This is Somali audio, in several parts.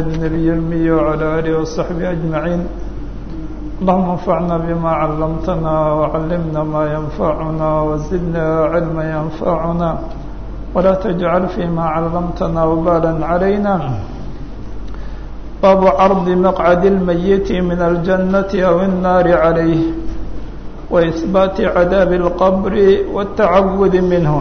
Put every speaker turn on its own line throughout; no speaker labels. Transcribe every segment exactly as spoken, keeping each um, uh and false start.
محمد النبي الأمي وعلى آله وصحبه أجمعين. اللهم انفعنا بما علمتنا وعلمنا ما ينفعنا وزدنا علما ينفعنا ولا تجعل فيما علمتنا وبالا علينا. باب عرض مقعد الميت من الجنة أو النار عليه وإثبات عذاب القبر والتعوذ منه.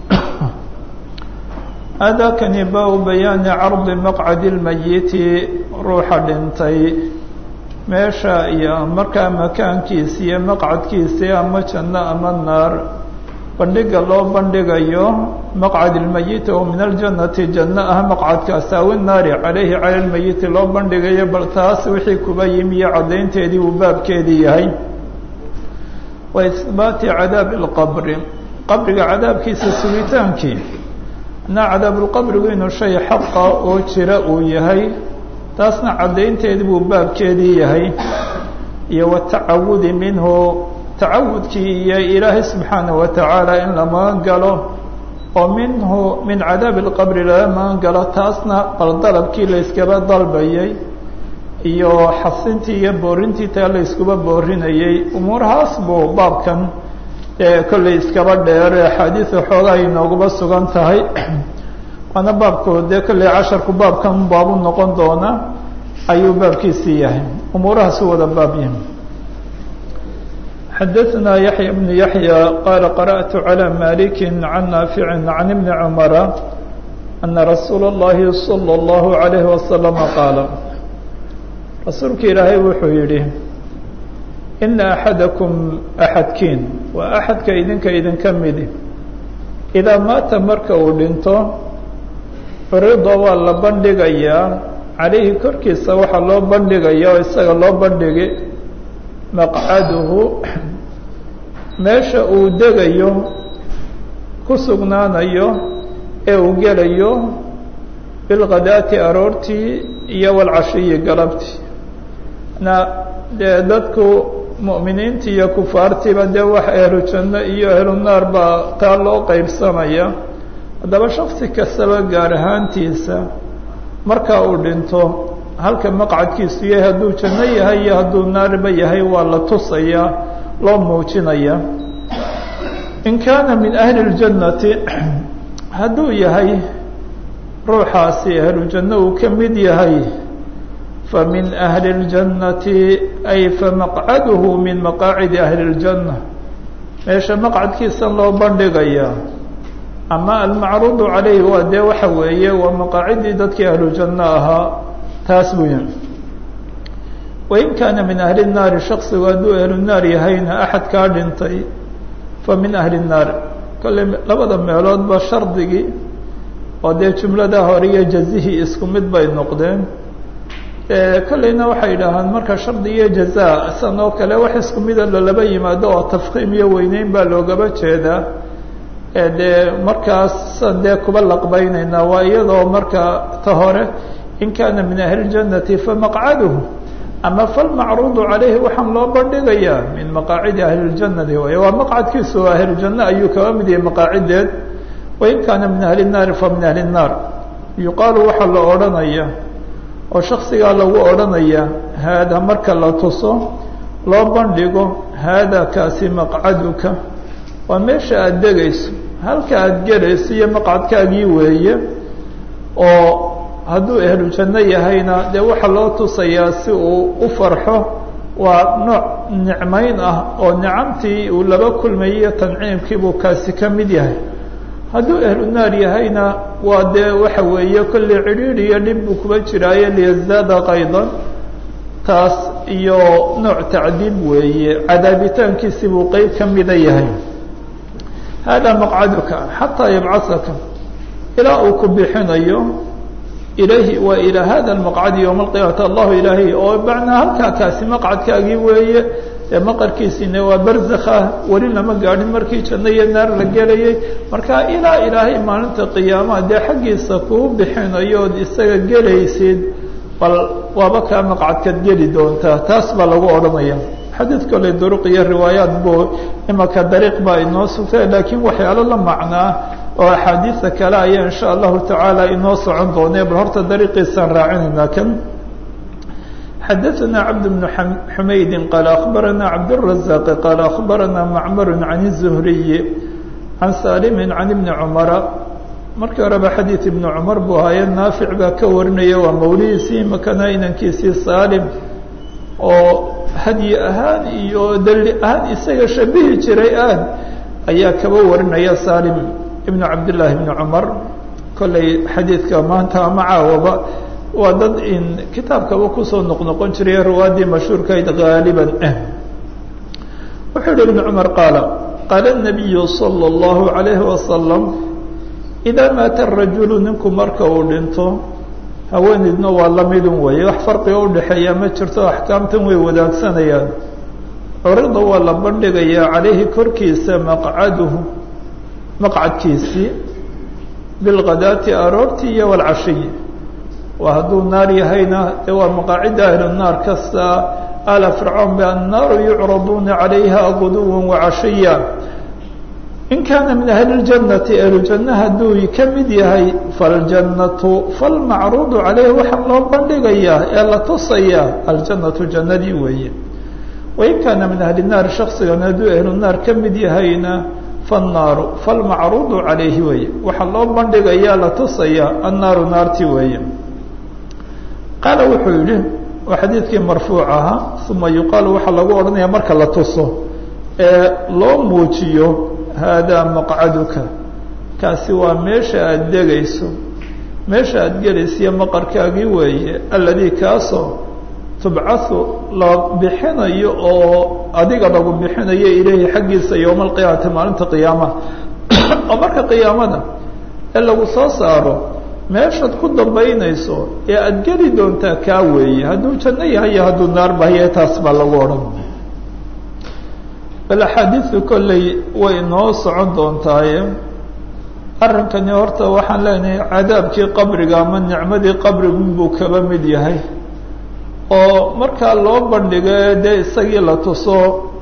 هذا كان باب بيان عرض مقعد الميت روح dhintay meesha iyo markaa makaankiisa iyo maqcadkiisa ama janno ama naar bandhiga loo bandhigayo maqcad almayit oo min aljannati janna ah maqcadkaas aw naari calayhi cala almayit loo bandhigayo bal taas wixii kuba yimi cadaynteedii uu baabkeedii yahay wa isbaati cadaab alqabr qabriga cadaabkiisa sugitaankii na cadaab alqabrigu inuu shay xaqa oo jira uu yahay taasna cadaynteedii buu baabkeedii yahay iyo watacawudi minhu tacawudkii iyo ilaahay subxaanahu watacaala in la magan galo oo minhu min cadaab alqabri laga magan galo taasna bal dalabkii la iskaba dalbayay iyo xasintii iyo boorintii taa la iskuba boorinayay umuurahaas buu baabkan ee kolley iskaba dheer axaadiis xoogaa inooguba sugan tahay waana baabkoode kolley casharku baabkan baabu noqon doona ayuu baabkiisii yahay umuurahaasi wada baab yahay. xadaثna yaحya بن yaحyى qala qarأtu عlى malik can naafic can ibni cmara ana rasuula الlahi salى الlahu عalayhi wasalam qaala rasuulka ilaahay wuxuu yihi ina axadakum axadkiin waa axadka idinka idinka midi idaa maata marka uu dhinto curida waa la bandhigayaa calayhi korkiisa waxaa loo bandhigaya oo isaga loo bandhigi maqcaduhu meesha uu degayo ku sugnaanayo ee uu gelayo bilghadaati aroortii iyo walcashiyi galabtii na dee dadku mu'miniintii iyo kufaartiiba dee wax ahlu janno iyo ahlu naar baa taa loo qeybsamaya. haddaba shaksi kastaba gaar ahaantiisa marka uu dhinto halka maqcadkiisu yahay hadduu janno yahay iyo hadduu naarba yahay waa la tusayaa loo muujinaya. in kaana min ahli اljannati hadduu yahay ruuxaasi ahlu janno uu ka mid yahay famin ahli اljannati ay famaqcaduhu min maqaacidi ahli اljanna meesha maqcadkiisa loo bandhigaya ama almacruudu calayhi waa dee waxa weeye waa maqaacidii dadkii ahlu janno ahaa taas buu yahay. wain kaana min ahli الnaari shaksigu hadduu ahlu naar yahayna axad kaa dhintay fa min ahli الnaar kolley labada meeloodba shardigii oo dee jumlada hore iyo jazihii isku mid bay noqdeen. kolleyna waxay yidhaahaan marka shardi iyo jazaa san oo kale wax isku mida lalaba yimaado oo tafkiim iyo weyneyn baa loogaba jeedaa dee markaas san dee kuba laqbaynaynaa waa iyadoo marka ta hore in kaana min ahli اljannati famaqcaduhu ama falmacruudu calayhi waxaan loo bandhigayaa min maqaacidi ahli اljannati waay waa maqcadkiisu ahlujanno ayuu kaba mid yahay maqaacideed. wain kaana min ahli الnaari fa min ahli الnaar yuqaalu waxaa la odhanaya oo shaksigaa lagu odhanaya haada marka la tuso loo bandhigo haada kaasi maqcaduka waa meesha aada degayso halka aada gelayso iyo maqcadkaagii weeye oo hadduu ahlu janno yahayna dee waxaa loo tusayaa si uu u farxo waa nooc nicmayn ah oo nicamtii uu laba kulmayiyo tanciimkii buu kaasi ka mid yahay. hadduu ahlu naar yahayna waa dee waxa weeye kolley cidhiidhi iyo dhib buu kuba jiraayo liyasdaada qaydan taas iyo nooc tacdiib weeye cadaabitaankiisi buu qeyb ka mida yahay. hada maqcaduka xataa yabcasaka ilaa uu ku bixinayo ilayhi waa ilaa hada maqcadi yowma alqiyaamati allahu ilaahay oo macnaa halkaa kaasi maqcadkaagii weeye ee maqarkiisiina waa barzakha weli lama gaadhin markii janno iyo naar la gelayay marka ilaa ilaahay maalinta qiyaamaha dee xaggiisa kuu bixinayo ood isaga gelaysid bal waaba kaa maqcadkaad geli doontaa taas baa lagu odhanaya. xadiid kale duruq iyo riwaayaat buu imaka dariiq baa inoo sugtay laakiin waxyaalo la macnaa oo axaadiisa kale ayaa in sha allahu tacaala inoo socon doonee bal horta dariiqiisaan raacinaynaa kan xadaثna cabd bn xumaydi qaala akhbarana cabdالrazaq qaala akhbarana macmar can الzuhriyi can salimi can ibni cumara markii horeba xadiid ibni cumar buu ahaaye naafic baa ka warinaya waa mawlihiisii makana inankiisii salim oo hadyi ahaan iyo dali ahaan isaga shabihi jiray aad ayaa kaba warinaya salim ibnu cabdillaahi ibni cumar kollay xadiidka maanta ama caawaba waa dad in kitaabkaba kusoo noqnoqon jiray riwaadii mashhuurkayd gaaliban ah wuxuu yihi ibnu cumar qaala qaala الnabiyu salى اllahu عalayhi wasalam idaa maata rajulu ninku marka uu dhinto haweeneydna waa lamidun weeye wax farqiga udhexeeya ma jirto axkaamtan way wadaagsanayaan curida waa la bandhigayaa calayhi korkiisa maqcaduhu maqcadkiisii bilghadaati aroortii iyo walcashiyi waa hadduu naar yahayna dee waa maqaacidda ahlu naar kasta ala fircoon bi annaaru yucraduuna calayha guduwa wacashiya in kaana min ahli اljannati ahlujanna hadduu ka mid yahay faاljannatu falmacruudu calayhi waxaa loo bandhigayaa ee la tusayaa aljannatu jannadii weeye wain kaana min ahli naar shaksigan hadduu ahlu naar ka mid yahayna faالnaaru falmacruudu calayhi weeye waxaa loo bandhigayaa la tusayaa annaaru naartii weeye qaala wuxuu yihi waa xadiidkii marfuuc ahaa uma yuqaalu waxaa lagu odhanaya marka la tuso ee loo muujiyo haadaa maqcaduka kaasi waa meesha aada degayso meesha aada gelaysiyo maqarkaagii weeye alladii kaasoo tubcahu la bixinayo oo adiga lagu bixinayo ilayhi xaggiisa yowma alqiyaamati maalinta qiyaamaha oo marka qiyaamada ee lagu soo saaro meeshaad ku dambaynayso ee aada geli doontaa kaa weeye hadduu janno yahay iyo hadduu naar bahaye taas baa lagu odhan bal axaadiidu kolley way noo socon doontaaye arrinkani horta waxaan leenahay cadaabkii qabriga ama nicmadii qabrigun buu kaba mid yahay oo markaa loo bandhigo dee isagii la tuso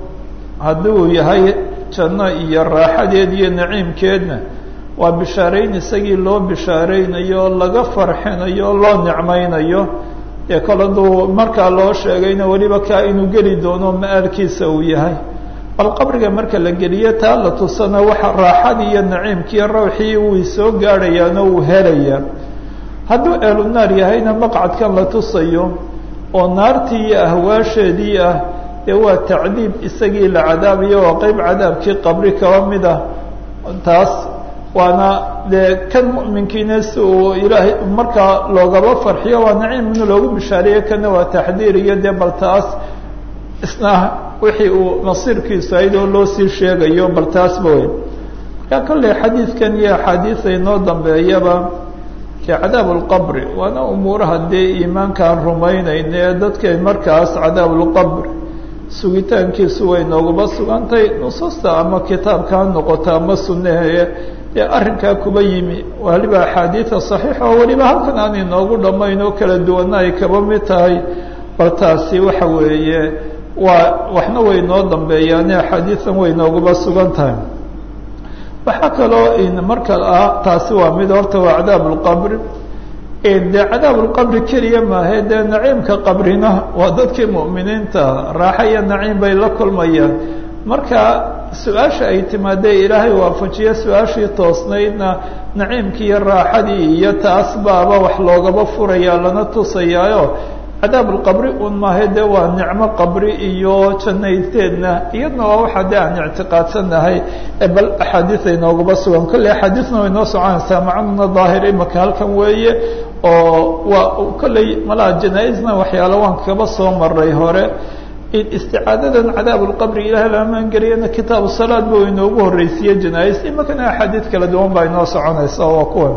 hadduu yahay janno iyo raaxadeed iyo naciimkeedna waa bishaarayn isagii loo bishaaraynayo laga farxinayo loo nicmaynayo ee kol hadduu markaa loo sheegayna weliba kaa inuu geli doono ma-aalkiisa uu yahay bal qabriga marka la geliyo taa la tusana waxa raaxadii iyo naciimkiiyo rawxii way soo gaadhayaano uu helayaa hadduu ehlu naar yahayna maqcadkan la tusayo oo naartii iyo ahwaasheedii ah dee waa tacdiib isagii la cadaabayo waa qeyb cadaabkii qabri kaba mid ah taas waana dee kan mu'minkiina si uu ilaahay markaa loogaba farxiyo waa naciim in loogu bishaareeyo kana waa taxdiir iyo dee bal taas isna wixii uu nasiirkiisu ahayd oo loo sii sheegayo bal taasba wey markaa kolley xadiidkan iyo axaadiisa inoo dambeeyaba ee cadaab اlqabri waana umuuraha dee iimaankaan rumaynayna ee dadkay markaas cadaab اlqabri sugitaankiisu way nooguba sugantay nusuusta ama kitaabka ha noqota ama sunnahe ee arrinkaa kuba yimi waliba axaadiida صaxiixa oo weliba halkan aan inoogu dhammayn oo kala duwana ay kaba mid tahay bal taasi waxa weeye waa waxna way noo dambeeyaane axaadiidan way nooguba sugan tahay waxaa kaloo marka ah taasi waa mid horta waa cadaab اlqabri dee cadaab اlqabri keliya maahe dee naciimka qabrina waa dadkii mu'miniinta raaxa iyo naciim bay la kulmayaan marka su-aasha ay timaadee ilaahay waafajiyo su-aashii toosnaydna naciimkii iyo raaxadii iyo taas baaba wax loogaba furaya lana tusayaayo cadaab اlqabri un maahe de waa nicmo qabri iyo janayteedna iyadna waa waxa de aan ictiqaadsanahay bal axaadiis ay nooguba sugan kolley axaadiisna way noo soconaysaa macnuna daahir imaka halkan weeye oo waa kolley malaa janaa-isna waxyaala waan kaba soo maray hore isticaadadan cadaab اlqabri ilahay la amaan geliyana kitaabu salaad ba inoogu horeysiiye janaa-is imakana axaadiis kala duwan baa inoo soconaysa waa kuwan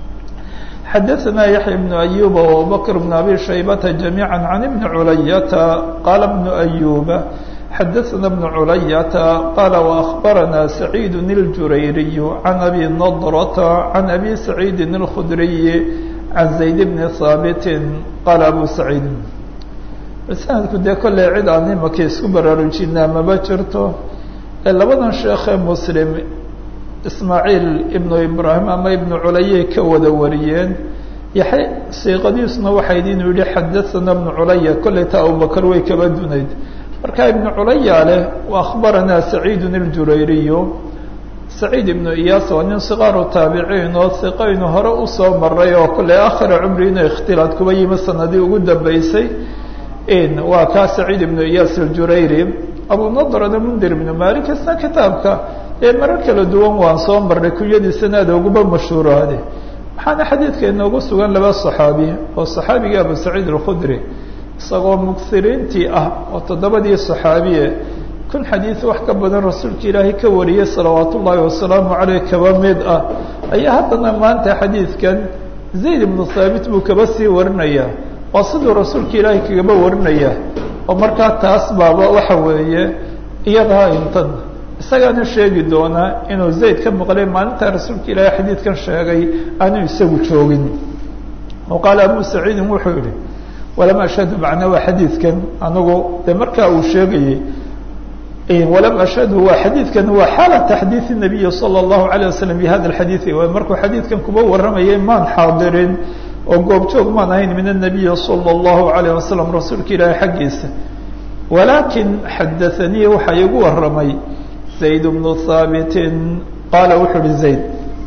xadaثna yaحya بن أyub وabubakr بن abi shaybata جamيعا عan بn culayata qala بن أyuba xadaثna بن culayata qala وأخbarana سacيid الjurayriy عan abi نضrة عan abi سacيidi الkhdriy عan زayd بn haaبit qala abu سacيid sanadku dee kolley cid aan imaka isku baraarujinaa maba jirto ee labadan sheekhe muslim ismaaciil ibnu ibraahim ama ibnu culayay ka wada wariyeen yaxay siiqadiisuna waxayd inuu yihi xadathana ibnu culaya kolleyta abubakar way kaba dunayd marka ibnu culaya leh wa akhbaranaa saciidun iljurayriyu saciid ibnu iyaas waa nin sikaaru taabiciin oo siqaynu hore usoo maray oo kolley akhira cumri inuu ikhtilaad kuba yimi sanadii ugu dambeysay waa kaa saciid ibnu iyaas aljurayri abu nadrana mundir ibnu malik isna kitaabka ee marar kala duwan waan soo marnay kunyadiisana aad uguba mashhuuraade waxaana xadiidka inoogu sugan laba saxaabi oo saxaabiga abu saciid alkhudri isagoo mugsiriintii ah oo toddobadii saxaabiye kun xadiid wax ka badan rasuulka ilaahay ka wariyay salawaat ullaahi wasalaamu caleyh kaba mid ah ayaa haddana maanta xadiidkan zayd ibnu thaabit buu kaba sii warinayaa waa siduu rasuulka ilaahay kagaba warinaya oo markaa taas baaba waxa weeye iyadaa intan isagaana sheegi doonaa inuu zayd ka maqlay maalintaa rasuulka ilaahay xadiidkan sheegay aanu isagu joogin oo qaala abu saciidin wuxuu yihi walam ashhadu macnaa waa xadiidkan anigu dee markaa uu sheegayey walam ashhadu waa xadiidkan waa xaala taxdiidi nabiyi sala allahu alayh wasalam bi hada alxadiidi waa markuu xadiidkan kuba waramayay maan xaadirin oo goobjoog maan ahayn min الnabiyi salى الlahu عalيه wasalam rasuulka ilaahay xaggiisa walaakin xadaanii waxaa igu waramay zayd bnu haabitin qaala wuxuu uhi zayd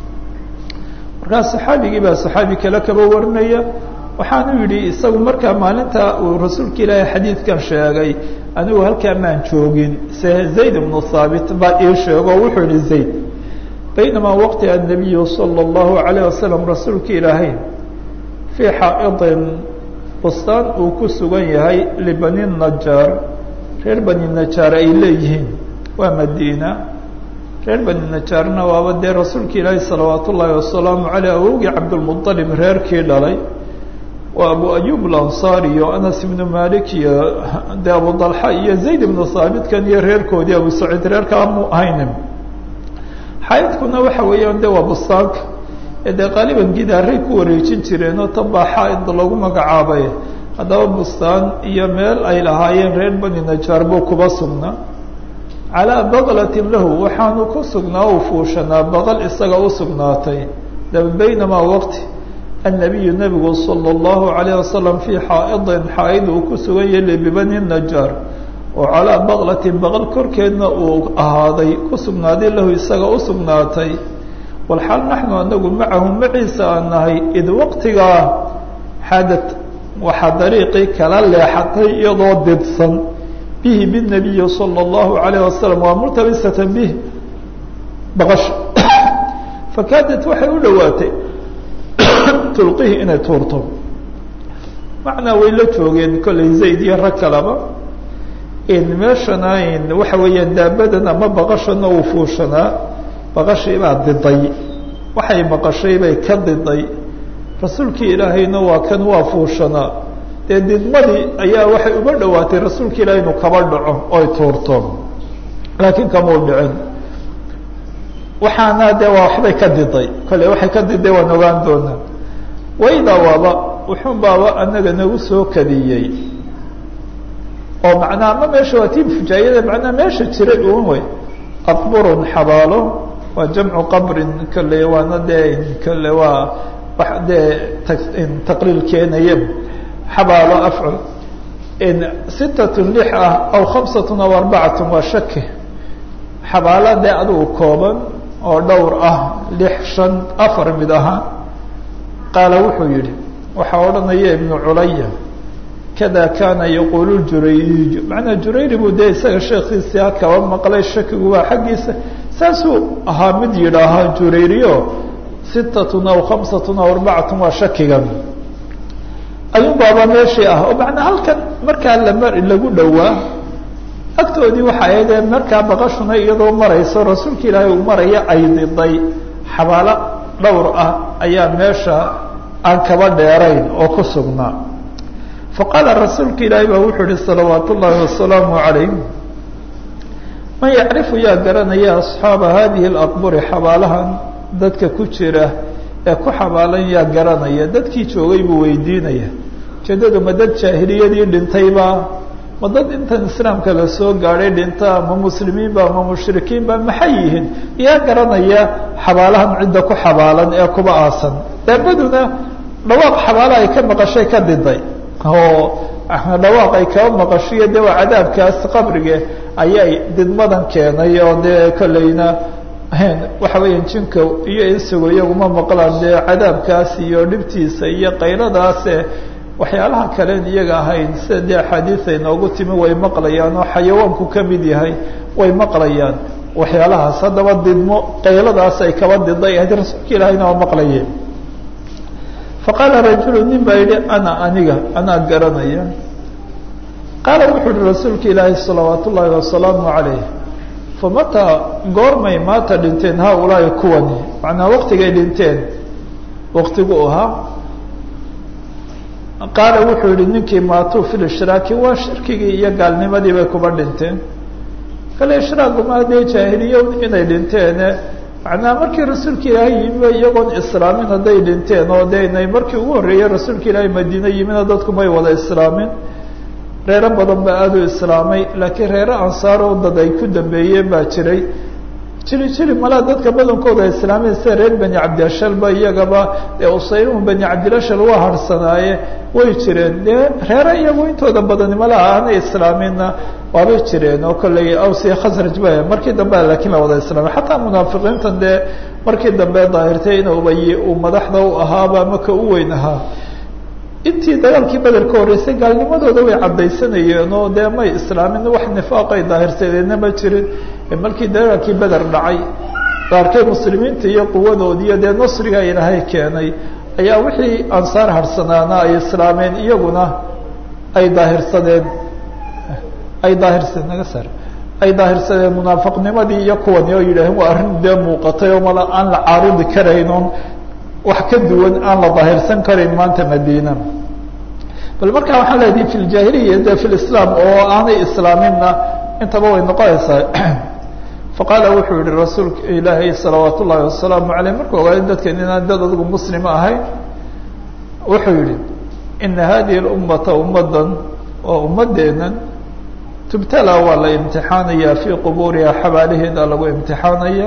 markaa saxaabigii baa saxaabi kale kaba warinaya waxaanu yidhi isagu markaa maalinta uu rasuulka ilaahay xadiidkan sheegay anigu halkaa maan joogin se zayd bnu haabit baa ii sheego wuxuu yihi zayd baynamaa waqti الnabiyu salى الlahu عalيه wasalam rasuulka ilaahay fii xaa'idin bustaan uu ku sugan yahay libani najaar reer bani najaar ay leeyihiin waa madiina reer bani najaarna waaba dee rasuulka ilaahi salawaat ullaahi wasalaamu caleyh awowgii cabdulmuطalib reerkii dhalay waa abu ayub alansaari iyo anas ibnu malik iyo dee abu dalxa iyo zayd ibnu haabitkan iyo reerkoodii abu saciid reerkaa mu ahaynin xaa'idkuna waxa weeyaan de waa bustaanka dee qaaliban gidaaray ku wareejin jireen oo tan baa xaa'id lagu magacaabay haddaba bustaan iyo meel ay lahaayeen reer bani najaar buu kuba sugnaa calaa baqlatin lahu waxaanu ku sugnaa uu fuushanaa baqal isaga u sugnaatay daba baynamaa waqti annabiyu nebigu sala allahu calayh wasalam fii xaa'idin xaa'id uu ku sugan yahay bibani najaar oo calaa baqlatin baqal korkeedna uu ahaaday ku sugnaaday lahu isaga u sugnaatay walxaal naxnu anagu macahu maciisa aan nahay id waqtigaa xadad waxaa dariiqii kala leexatay iyadoo didsan bihi binabiyi sala allahu calayh wasalam waa murtabisatan bih baqasha fakaadat waxay u dhowaatay tulqihi inay tuurto macnaa way la joogeen kollay zayd iyo rag kalaba in meeshana in waxa weeyaan daabadan ama baqashana uu fuushanaa baqashii baa diday waxay maqashay bay ka diday rasuulkii ilaahayna waa kan waa fuushanaa dee didmadii ayaa waxay uga dhowaatay rasuulka ilahay inuu kaba dhaco oy tuurto laakiin kamau dhicin waxaana dee waa waxbay ka diday kolley waxay ka diday waan ogaan doonaa waydaa waaba wuxuun baaba anaga nagu soo kadiyey oo macnaa ama meesha waa tii fujaayada macnaa meesha jiray uun wey aqburun xabaalo waa jamcu qabrin kale waana dee kale waa wax dee taqliil keenaya xabaalo afcul sitatun lix ah aw khamsatun aw arbacatun waa shaki xabaalo dee adugu kooban oo dhowr ah lix shan afar mid ahaa qaala wuxuu yihi waxaa odhanaya ibnu culaya kada kaana yaquulu jurayriyu macnaa jurayri buu dee isaga sheekiisii kaba maqlay shakigu waa xaggiisa saasuu ahaa mid yidhaahaa jurayriyo sitatun aw khamsatun aw arbacatun waa shakigan ayuun baaba meeshii ah oo macnaa halkan markaa lama lagu dhowaa agtoodii waxa ahaydee markaa baqashuna iyadoo marayso rasuulka ilaahay uu maraya ay diday xabaalo dhowr ah ayaa meesha aan kaba dheerayn oo ku sugnaa faqaala rasuulka ilaahay baa wuxuu ihi salawaat ullaahi wasalaamu calayh man yacrifu yaa garanaya asxaaba hadihi alaqburi xabaalahan dadka ku jira ee ku xabaalan yaa garanaya dadkii joogay buu weydiinaya ujeedadu ma dad jaahiliyadii dhintayba ma dad intan islaamka la soo gaadhay dhinta ma muslimiinba ma mushrikiinba maxay yihiin yaa garanaya xabaalahan cidda ku xabaalan ee kuba aasan daabaduna dhawaaq xabaala ay ka maqashay ka diday oo dhawaaq ay kaba maqashiyo dee waa cadaabkaas qabriga ayay didmadan keenay oo dee kolleyna waxa weeyaan jinka iyo insigu iyaguma maqlaan dee cadaabkaas iyo dhibtiisa iyo qayladaas waxyaalaha kalen iyaga ahayn sida dee axaadiis ay noogu timi way maqlayaan oo xayawaanku ka mid yahay way maqlayaan waxyaalahaas haddaba didmo qayladaas ay kaba diday haddii rasuulka ilaahayna waa maqlayeen faqaala rajulu nin baa yidhi ana aniga anaa garanaya qaala wuxuu yihi rasuulka ilaahi salawaat ullaahi wasalaamu calayh famataa goormay maata dhinteen haaulaahi kuwani macnaa waqtigay dhinteen waqtigu ahaa qaala wuxuu yihi ninkii maatuu fi lishraaki waa shirkigii iyo gaalnimadii bay kuba dhinteen kale ishraagguma dee jaahiliya inay dhinteene macnaa markii rasuulka ilaahay yimi iyagoon islaamin hadday dhinteen oo de inay markii ugu horreeyey rasuulka ilaahay madiine yimina dadku may wada islaamin reero badan baa aada u islaamay laakiin reero ansaaro dad ay ku dambeeyeen baa jiray jiri jiri malaa dadka badankooda islaameen sida reer bani cabdiashalba iyagaba ee usayruhu bani cabdilashal waa harsanaaye way jireen dee reero iyagu intooda badani malaha aanay islaaminna waabay jireen oo kolley awsiya khasraj ba markii dambe laakiin la wada islaamay xataa munaafiqiintan dee markii dambe daahirtay in ubay uu madaxda u ahaaba maka u weyn ahaa intii dagaalkii beder ka horreysay gaalnimadooda way caddaysanayeen oo dee may islaamin wax nifaaqay daahirsadeedna ma jirin markii dagaalkii beder dhacay daarkay muslimiinta iyo quwadoodiiyo dee nasriga ilaahay keenay ayaa wixii ansaar harsanaana ay islaameen iyaguna ay daahirsadeen ay daahirsadeen naga sar ay daahirsadeen munaafiqnimadii iyo kuwani oo yidhaaheen waa arrin dee muuqatay oo mala aan la caarudi karaynon wax ka duwan aan la daahirsan karin maanta madiina bal markaa waxaan leedahay fi ljaahiliya de fi lislaam oo aanay islaaminna intaba way noqonaysaa faqaala wuxuu yihi rasuulka ilaahay salawaat ullaahi wasalaamu caleyh markuu ogaaday dadkan inaan dad adigu muslima ahayn wuxuu yihi ina hadihi lummata ummadan oo ummadeennan tubtala waa la imtixaanaya fii qubuuriha xabaalaheeda lagu imtixaanaya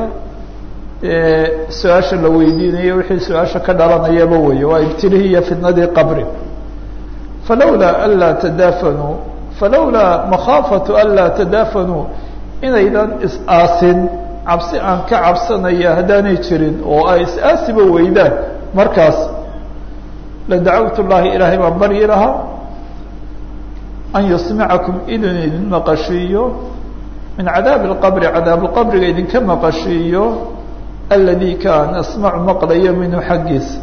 su-aasha la weydiinayo wixii su-aasha ka dhalanayaba weeye waa ibtilihii iyo fitnadii qabri falawlaa anlaa tadaafanuu falawlaa makhaafatu anlaa tadaafanuu inaydan is-aasin cabsi aan ka cabsanaya haddaanay jirin oo ay is-aasiba weydaan markaas la dacawtu llahi ilaahay baan baryi lahaa an yusmicakum inuu idin maqashiiyo min cadaabi lqabri cadaabulqabriga idinka maqashiiyo aladi kaan asmacu maqlayo minhu xaggiisa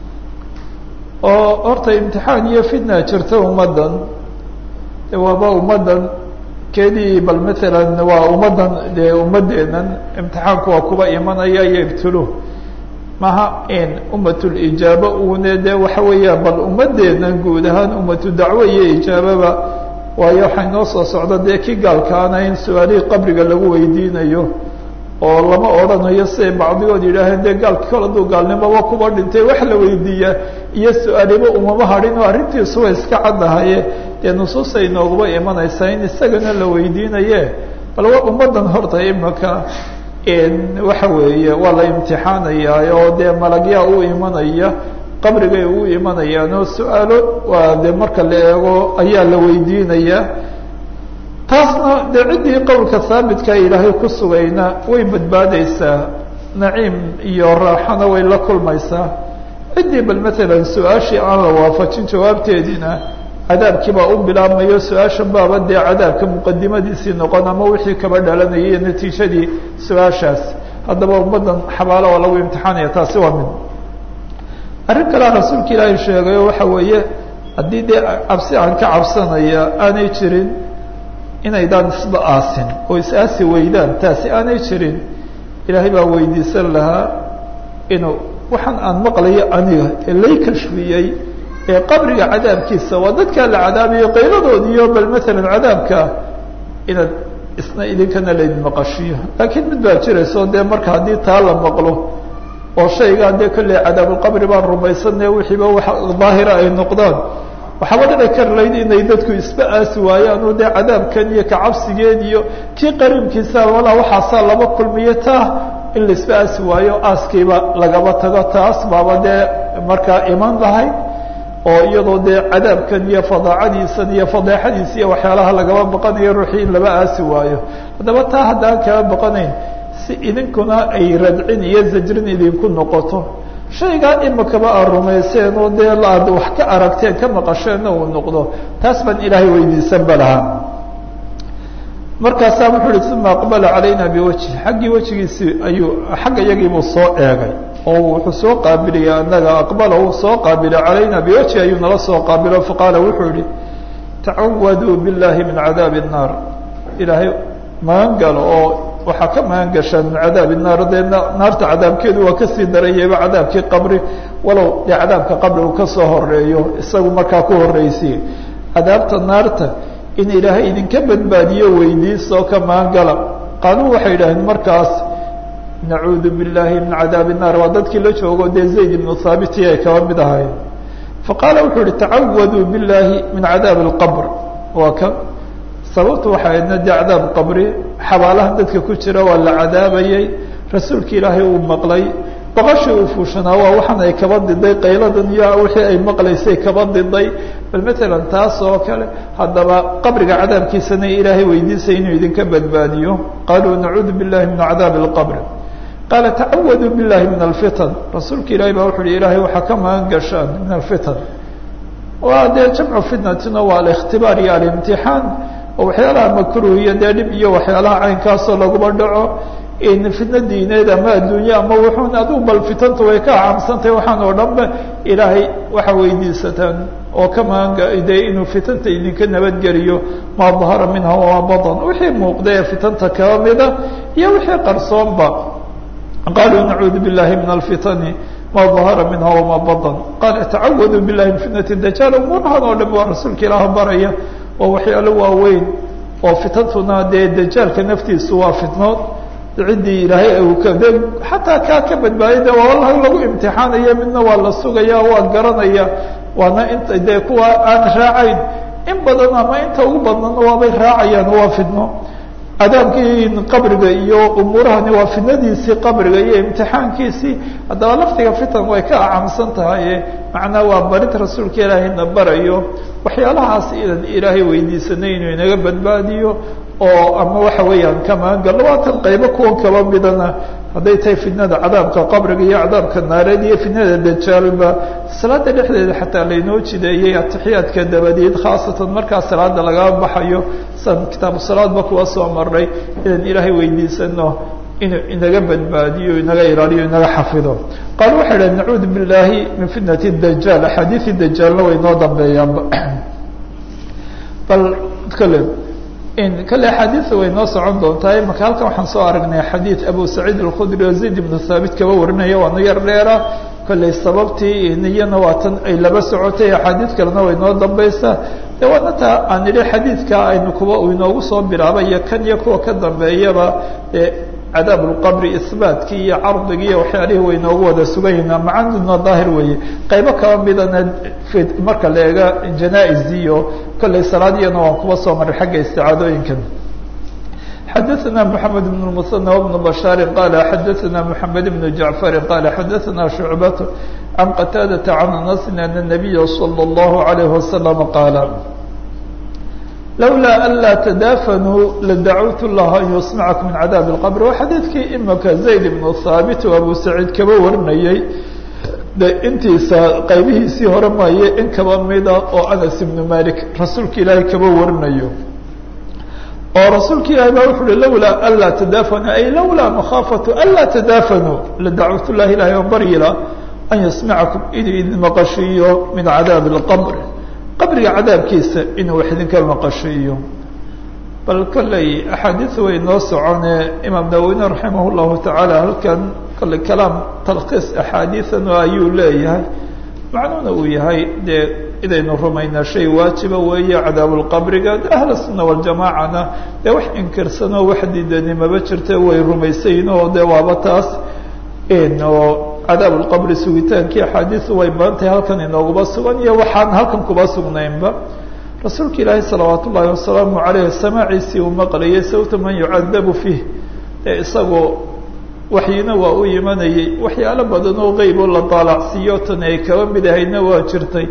oo horta imtixaan iyo fitna jirta ummaddan waaba ummaddan keedii bal maalan waa ummaddan dee ummadeennan imtixaanku waa kuba imanaya iyo ibtuluh maha in ummatulijaaba uune dee waxa weeyaan bal ummadeennan guud ahaan ummatu dacwo iyo ijaababa waayo waxay noo soo socda dee kii gaalkaana in su-aalihii qabriga lagu weydiinayo oo lama odhanayo siday bacdigood yidhaaheen dee gaalki kol hadduu gaalnimoba kuba dhintay wax la weydiiya iyo su-aaliba umama hadhin oo arrintiisu way iska caddahaye dee nusuusay nooguba imanaysaa in isagana la weydiinaye bal wa ummaddan horta imaka waxa weeye waa la imtixaanayaa oo dee malagyaa u imanaya qabrigay ugu imanayaan oo su-aalo waa dee marka la eego ayaa la weydiinaya taasna dee ciddii qowlka haabitka ilaahay ku sugayna way badbaadaysaa naciim iyo raaxana way la kulmaysaa ciddii bal maalan su-aashii aan la waafajin jawaabteediina cadaabkiibaa u bilaabmayo su-aashan baaba dee cadaabka muqadimadiisii noqon ama wixii kaba dhalanayay iyo natiijadii su-aashaas haddaba ummaddan xabaalo oo lagu imtixaanaya taasi waa mid arrin kalea rasuulka ilaahay sheegayo waxa weeye haddii dee cabsi aan ka cabsanaya aanay jirin inaydaan isba aasin oo is-aasi weydaan taasi aanay jirin ilaahay baa weydiisan lahaa inuu waxaan aan maqlayo aniga ee lay kashfiyey ee qabriga cadaabkiisa waa dadkaa la cadaabayo qayladood iyo bal maalan cadaabka inaad isna idinkana laydin maqashiyo laakiin mid baa jirayso dee marka haddii taa la maqlo oo shaygaa dee kolley cadaabulqabri baan rumaysanay wixiiba wax daahira ay noqdaan waxaaba dhici kar layd inay dadku isba aasi waayaan oo dee cadaabkan iyo kacabsigeed iyo kii qariibkiisa walaa waxaasaa laba kulmiyo taa in la isba aasi waayo aaskiiba lagaba tago taas baaba dee markaa iman lahayd oo iyadoo dee cadaabkan iyo fadaacadiisan iyo fadeexadiisa iyo waxyaalaha lagaba baqanayo ruuxii in laba aasi waayo haddaba taa haddaan kaba baqanayn si idinkuna ay radcin iyo zajrin idinku noqoto shaygaa imakaba aad rumayseen oo dee aad wax ka aragteen ka maqasheenna uu noqdo taas baan ilaahay weydiisanba lahaa markaasaa wuxuu uhi uma aqbala calayna biwajhi xaggii wejigiisii ayuu xagga iyagiibuu soo eegay oo wuxuu soo qaabilaya anaga aqbala uu soo qaabila calayna biwajhi ayuu nala soo qaabilo faqaala wuxuu yihi tacawaduu biاllahi min cadaabi الnaar ilaahay magan galo oo waxaa ka magan gashaan min cadaabi الnaar dee naarta cadaabkeedu waa kasii darayaba cadaabkii qabri walow dee cadaabka qabri uu kasoo horeeyo isagu markaa ku horeysiye cadaabta naarta in ilaahay idinka badbaadiyo weydiisoo ka magan gala qaaluu waxay yidhaaheen markaas nacuudu biاllahi min cadaabi الnaar waa dadkii la joogo dee zayd ibnu thaabiti ay kaba mid ahayn faqaala wuxuu yihi tacawaduu biاllahi min cadaabi اlqabr waa kan sababtu waxay ahaydna dee cadaab qabri xabaalaha dadka ku jira waa la cadaabayay rasuulka ilaahay uu maqlay baqashii uu fuushanaa waa waxaan ay kaba diday qayladan iyo wixii ay maqlaysay kaba diday bal matalan taas oo kale haddaba qabriga cadaabkiisana ilaahay weydiisay inuu idinka badbaadiyo qaaluu nacuudu biاllahi min cadaabi اlqabr qaala tacawaduu biاllahi min alfitan rasuulka ilahay baa wuxu uhi ilaahay waxaa ka magan gashaan min alfitan waa dee jamcu fitnatina waa alikhtibaar iyo alimtixaan oo waxyaalaha makruh iyo dee dhib iyo waxyaalaha caynkaasoo laguma dhaco in fitna diineed ama adduunye ama wuxuun adigu bal fitanta way ka caamsantahay waxaan oo dhan ba ilaahay waxa weydiisataan oo ka maanga dee inuu fitanta idinka nabadgeliyo maa dahara minha wamaa badan wixii muuqda ee fitanta kaba mida iyo wixii qarsoonba qaaluu nacuudu biاllahi min alfitani ma dahara minha wamaa badan qaala tacawaduu biاllahi min fitnati dajaal umuurahan oo dhan waa rasuulka ilaah baraya oo waxyaalo waaweyn oo fitantuna dee dajaalka naftiisu waa fitnood ciddii ilaahay uu ka de xataa kaa ka badbaadiy de waa wallahi lagu imtixaanaya midna waa la sugaya waa garanaya waana inta dee kuwa aan raacayn in badan ama inta ugu badnana waabay raacayaan waa fitno cadaabkii qabriga iyo umuurahani waa fitnadiisii qabriga iyo imtixaankiisii haddaba laftiga fitan way ka acamsan tahay macnaa waa barinta rasuulka ilaahayna barayo waxyaalahaas idan ilaahay weydiisanay inuu inaga badbaadiyo oo ama waxa weeyaan ka maangalo waatan qaybo kuwan kaba midana hadday tahay fitnada cadaabka qabriga iyo cadaabka naareed iyo fitnada dajaalba salaada dhexdeeda xataa laynoo jideeyey atixiyaadka dabadeed khaasatan markaa salaada laga baxayo san kitaabu salaadba kuwa soo maray inaan ilaahay weydiisano inuu inaga badbaadiyo inaga ilaaliyo inaga xafido qaalu waxay dhahen nacuudu biاllahi min fitnati dajaal axaadiisi dajaalna way noo dambeeyaanba bal kale in kale axaadiisa way noo socon doontaa imaka halkan waxaan soo aragnay xadiid abu saciid alkhudri oo zayd ibnu thaabit kaba warinaya waana yar dheera kolley sababtii niyana waa tan ay laba socotay axaadiid kalena way noo dambaysaa de waana taa aan idhi xadiidka aynu kuwa uu inoogu soo bilaabay iyo kan iyo kuwa ka dambeeyaba e cadaab lqabri isbaatkii iyo cardigii iyo waxyaalihii way noogu wada sugan yihin macanuna daahir weeye qaybo kaba midana marka la eega janaa-isdii iyo kolley salaadiyana waan kuba soo maray xagga isticaadooyinkan xadaثna mحamed بن المثنى وبن بشhاaر qال xadaثna محamed بن جaعفر qال xadaثna شhuعبة عن qتاadة عن أنس أن النبي صلى الله عليه وسلم qاaل lوlا أnlا تdاfنوا لdacوت الlah أن يسمعكم من عdاaب الqبر waa xadiidkii imika زayd بن ثاaبت oo abu سacيid kaba warinayay de intiisa qaybihiisii hore maaye in kaba mida oo أنس بن مالك rasuulka ilaahay kaba warinayo oo rasuulka ilahi ba wuxu uhi lawlaa anlaa tadaafanu ay lawlaa makhaafatu anlaa tadaafanu ladacwat llahi ilahi oo baryila an yasmacakum inuu idin maqashiiyo min cadaabi اlqabr qabriga cadaabkiisa inuu wax idinka maqashiiyo bal kolley axaadiis way noo socone imaam nawowine raximah llahu tacaala halkan kolley kalaam talkhiis axaadiisan ayuu leeyahay macnuuna uu yahay dee idaynu rumaynaa shay waajiba weeye cadaabulqabriga ahla sunna waljamaacana dee wax inkirsanoo wax diidani maba jirta way rumaysayin oo dee waaba taas oo cadaab lqabri sugitaankii axaadiisu way badan tahay halkan inooguba sugan iyo waxaan halkan kuba sugnaynba rasuulka ilaahi salawaat ullaahi wasalaamu caleyh samaaciisii uu maqlayay sawta man yucadabu fiih ee isagoo waxyina waa u imanayay waxyaalo badan oo qeyb oo la daalacsiiyo tan ay kaba mid ahayna waa jirtay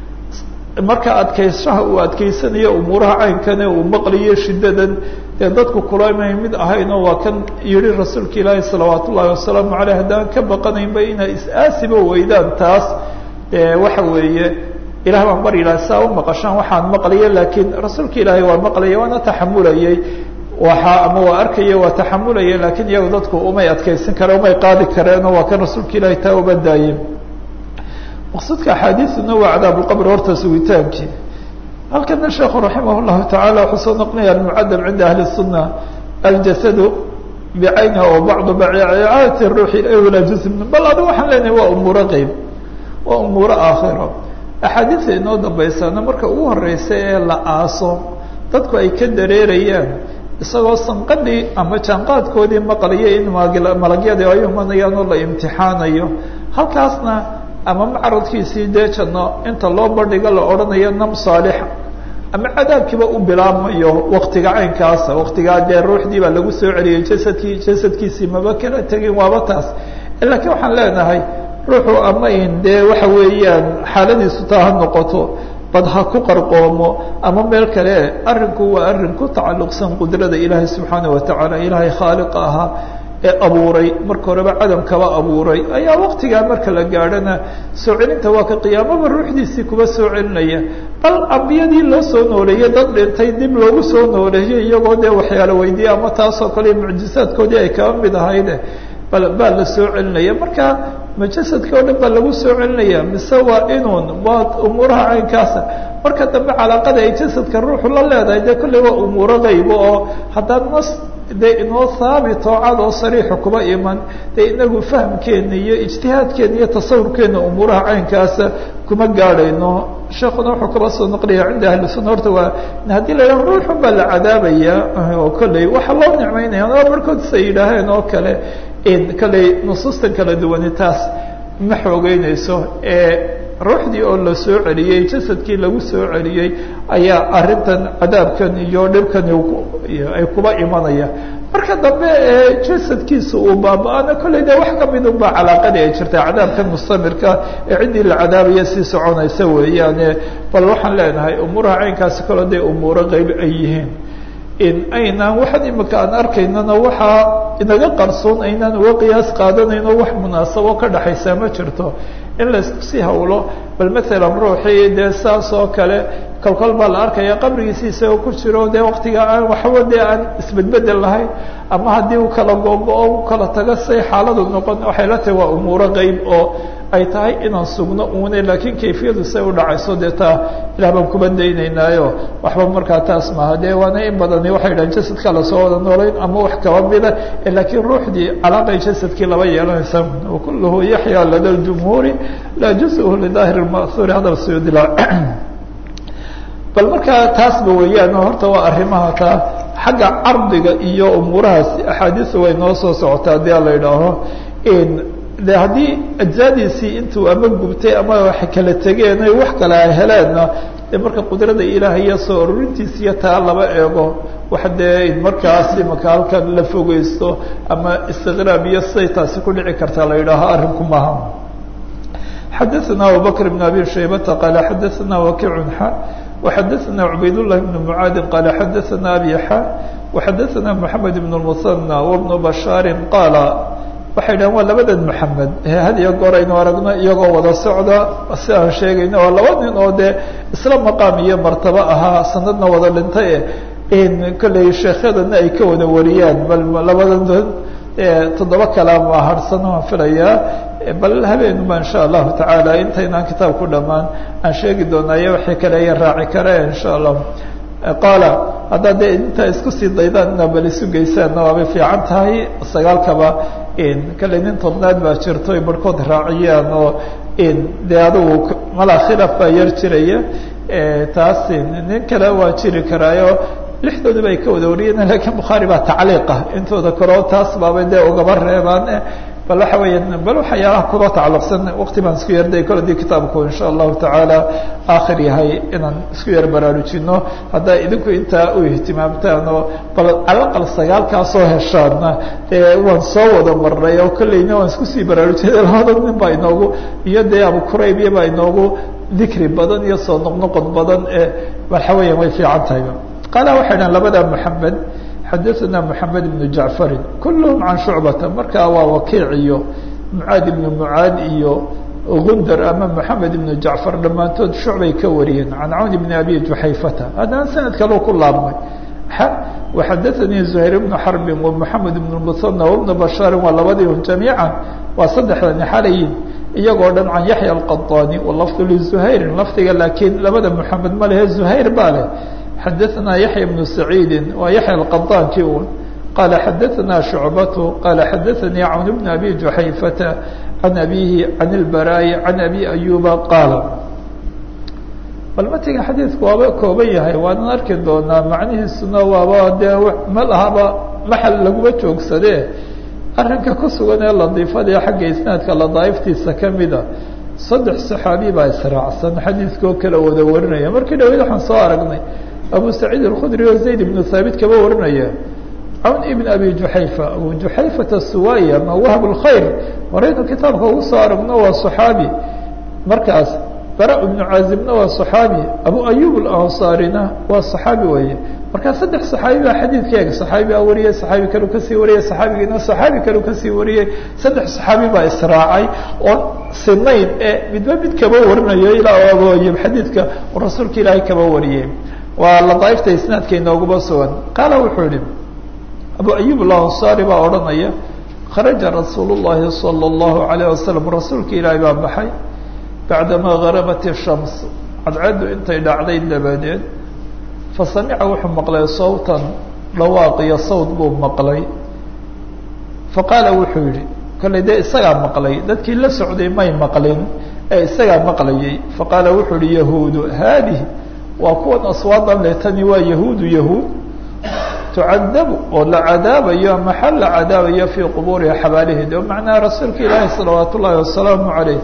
marka adkayshaha uu adkeysanayo umuuraha caynkane uu maqlayo shiddadan dee dadku kulamay mid ahayno waa kan yihi rasuulka ilaahi salawaat ullaahi wasalaamu caleyh haddaan ka baqanaynba inay is-aasiba weydaan taas waxa weeye ilah baan bari laha saa u maqashaan waxaan maqlaya laakiin rasuulka ilaahay waa maqlaya waana taxamulayay waxa ama waa arkaya waa taxamulaya laakiin iyago dadku umay adkeysan kareen umay qaadi kareenoo waa kan rasuulka ilaahay taa uba daayeen maqsuudka axaadiisuna waa cadaabulqabri horta sugitaankii halkana sheekhu raximah llahu tacaala wuxuu soo noqonaya almucadab cinda ahli الsuna aljasadu bicayniha oo bacdu bacaati ruuxi walaa juz min bal adi waxaan leenahay waa umuuro qeyb waa umuuro aakhiro axaadiisa inoo dambaysana marka ugu horeysa ee la aaso dadku ay ka dareerayaan isagoo sanqadhii ama jaanqaadkoodii maqlaya in malagyadii ay imanayaan oo la imtixaanayo halkaasna ama macradkiisii dee janno inta loo bandhigo la odhanayo nam saalixa ama cadaabkiiba u bilaabmayo waktiga caynkaasa waktigaa dee ruuxdii baa lagu soo celiyay jasadkii jasadkiisii maba kala tegin waaba taas laakiin waxaan leenahay ruuxu ama in dee waxa weeyaan xaaladiisu taa ha noqoto bad ha ku qarqoomo ama meel kale arrinku waa arrin ku tacalluqsan qudrada ilaahay subxaana watacaala ilaahay khaaliqa ahaa ee abuuray marka horeba cadamkaba abuuray ayaa waktigaa marka la gaadhana soo celinta waa ka qiyaamaba ruuxdiisii kuba soo celinaya bal ambiyadii loo soo nooleeyey dad dhintay dib loogu soo nooleeyey iyagoo dee waxyaalo weydiiye ama taasoo kale mucjizaadkoodii ay kaba mid ahayde bal baa la soo celinaya marka ma jasadka oo dhan baa lagu soo celinaya mise waa inuun waa umuuraha caynkaasa marka dambe calaaqada ay jasadka ruuxu la leedahay dee kolley waa umuuro qaybo oo haddaan nas dee inoo haabit oo cad oo sariixa kuba iman dee inagu fahamkeena iyo ijtihaadkeena iyo tasawurkeena umuuraha caynkaasa kuma gaadhayno sheekuna wuxuu kaba soo naqliya cinda ahli sunna horta waa haddii la yidhaha ruuxun baa la cadaabaya oo kolley waxaa loo nicmeynaya oo markood say yidhaaheen oo kale kolley nusuustan kala duwani taas ma xoogeynayso ee ruuxdii oo la soo celiyey jasadkii lagu soo celiyey ayaa arrintan cadaabkan iyo dhibkan ay kuba imanaya marka dambe ee jasadkiisa uu baaba-ana kolley dee wax kamid unbaa calaaqadii ay jirtay cadaabkan mustamirka ee ciddii la cadaabaya sii soconaysa weeyaane bal waxaan leenahay umuuraha caynkaasi kalo dee umuuro qeyb ay yihiin in aynaan waxaan imika aan arkaynana waxaa inaga qarsoon aynaan uga qiyaas qaadanayno wax munaasabo ka dhaxaysaa ma jirto in la isku sii hawlo bal maalan ruuxii dee saas oo kale kolkol baa la arkaya qabrigiisi isagoo ku jiro dee waktiga aan waxba dee aan isbedbedel lahayn ama haddii u kala googo-o u kala tago say xaaladu noqon waxay la tahay waa umuuro qeyb oo ay tahay inaan sugno uune laakiin kayfiyadu say u dhacayso dee taa ilaah baan kuba daynaynaayo waxba markaa taas maaha dee waana in badani waxay dhahan jasadka lasoo wada noolayn ama wax kaba mida laakiin ruuxdii calaaqay jasadkii laba yeelanaysa wakulluhu yaxya lada ljumhuuri laa juz-uhu lidaahir lma'huuri hadal suyudila bal markaa taasba weeyaan horta waa arrimaha taa xagga cardiga iyo umuurahaas axaadiisa way noo soo socotaa haddii ala idhaaho de haddii ajzaadiisii intuu ama gubtay ama wax kala tegeen ay wax kale ay heleenna dee marka qudrada ilaahay iyo soo ururintiisa iyo taa laba eego wax dee markaas imaka halkan la fogeysto ama istiqraab iyo say taasi ku dhici kartaa la yidhaaho arrinku maaha xadaثna abubakr بn abi shaybata qaala xadaثna wakiic xa وxadaثna cubayd لlah بn mعaadi qaala xadaثna abi xa وxadaثna mحamed بn الmuثanى وبn bashaari qaala waxay dhahan waa labadan maxamed had iyo goor aynu aragno iyagoo wada socda si aan sheegayno waa laba nin oo dee isla maqaam iyo martabo ahaa sanadna wada dhintay kolley sheekhyadana ay ka wada wariyaan bal labadan toddoba kalaam waa harsan waan filayaa bal habeenuma insha allahu tacaala intaynaan kitaab ku dhamaan aan sheegi doonaayo waxay kale ay raaci kareen insha allah qaala haddaad dee intaa isku sii daydaan inaa bal isu geysaanna waabay fiican tahay sagaalkaba kale nin tobnaad baa jirto ay barhkood raaciyaan oo dee adugu malaa khilaaf baa yar jiraya taas nin kale waa jiri karaayo lixdooduba ay ka wada wariyeen lakiin bukhaari baa tacliiqa intooda kaleo taas baabay dee ugaba reebaan bal waxa weeya bal waxyaalaha kuba tacalluqsan waqti baan isku yarday kala di kitaabku insha allahu tacaala aakhir yahay inaan isku yar baraarujino haddaa idinku intaa u ihtimaamtaan oo bal calaqal sagaalkaa soo heshaadna ee waan soo wada marnay oo kolleyna waan isku sii baraarujinay labada nin baa inoogu iyo dee abu kurayb iyo baa inoogu dikri badan iyo soo noqnoqod badan ee waxa weeya way fiican tahay qaala waxay dhahan labada maxamed xadaثna mحamed بن jaعفari kulhm can shucbata markaa waa wakiic iyo mucaad ibn mucaad iyo gundar ama mحamed ibn jaعfar dhammaantood shucbay ka wariyeen can cawn bn abi juxayfata haddana sanad kaloo ku laabmay waxadaثanii زuhayr bn xarbi ومحamed bn muثanى وbn bashaari waa labadii jamiica waa saddexdani xalayin iyagoo dhan can yaحya الqaطani walafd lزuhayri lafdiga laakiin labada mحamed ma lehe زuhayr baa leh xadaثna yaحya بن سacيidi waa yaحya الqaطاnki un qala xadaثna شhucbaة qala xadaثanii cawn بn abi juxayfata can abihi can اlbaraayi can abi ayuba qaala bal matiga xadiidku waaba kooban yahay waanan arki doonaa macnihiisuna waaba dee ma lahaba maxal laguma joogsadee arrinka ku sugan ee ladiifada xagga isnaadka ladaaiftiisa kamida saddex صaxaabi baa israacsan xadiidkoo kala wada warinaya markii dhaweyd waxaan soo aragnay abu saciid alkhudri oo zayd ibnu haabit kaba warinaya cawn ibn abi juxayfa abu juxayfata suwaya ma wahb اlkhayr horeynu kitaabka ugu soo aragno waa صaxaabi markaas bara ibnu caazibna waa صaxaabi abu ayub alansaarina waa صaxaabi weeye markaa saddex صaxaabi baa xadiidkeega صaxaabi baa wariyey صaxaabi kalu kasii wariyey صaxaabigiina صaxaabi kalu kasii wariyey saddex صaxaabi baa israacay oo sinayn ee midba mid kaba warinayo ilaa abu ayub xadiidka rasuulka ilaahay kaba wariyey waa ladaaifta isnaadka inooguba sugan qaala wuxuu yihi abu ayub alansaari baa odhanaya kharaja rasuul الlahi salى الlahu عalayه wasalam rasuulka ilaahay baa baxay bacdamaa garabat الshams cadceedu intay dhacday dabadeed fasamica wuxuu maqlay sawtan dhawaaqiyo sawt buu maqlay faqaala wuxuu yihi kale dee isagaa maqlay dadkii la socday may maqlin ee isagaa maqlayay faqaala wuxuu yihi yahuudu haadihi waa kuwan aswaadan le tani waa yahuudu yahuud tucadabu oo la cadaabayo maxal la cadaabayo fii qubuuriha xabaalaheeda oo macnaha rasuulka ilaahi salawaat ullaahi wasalaamu calayh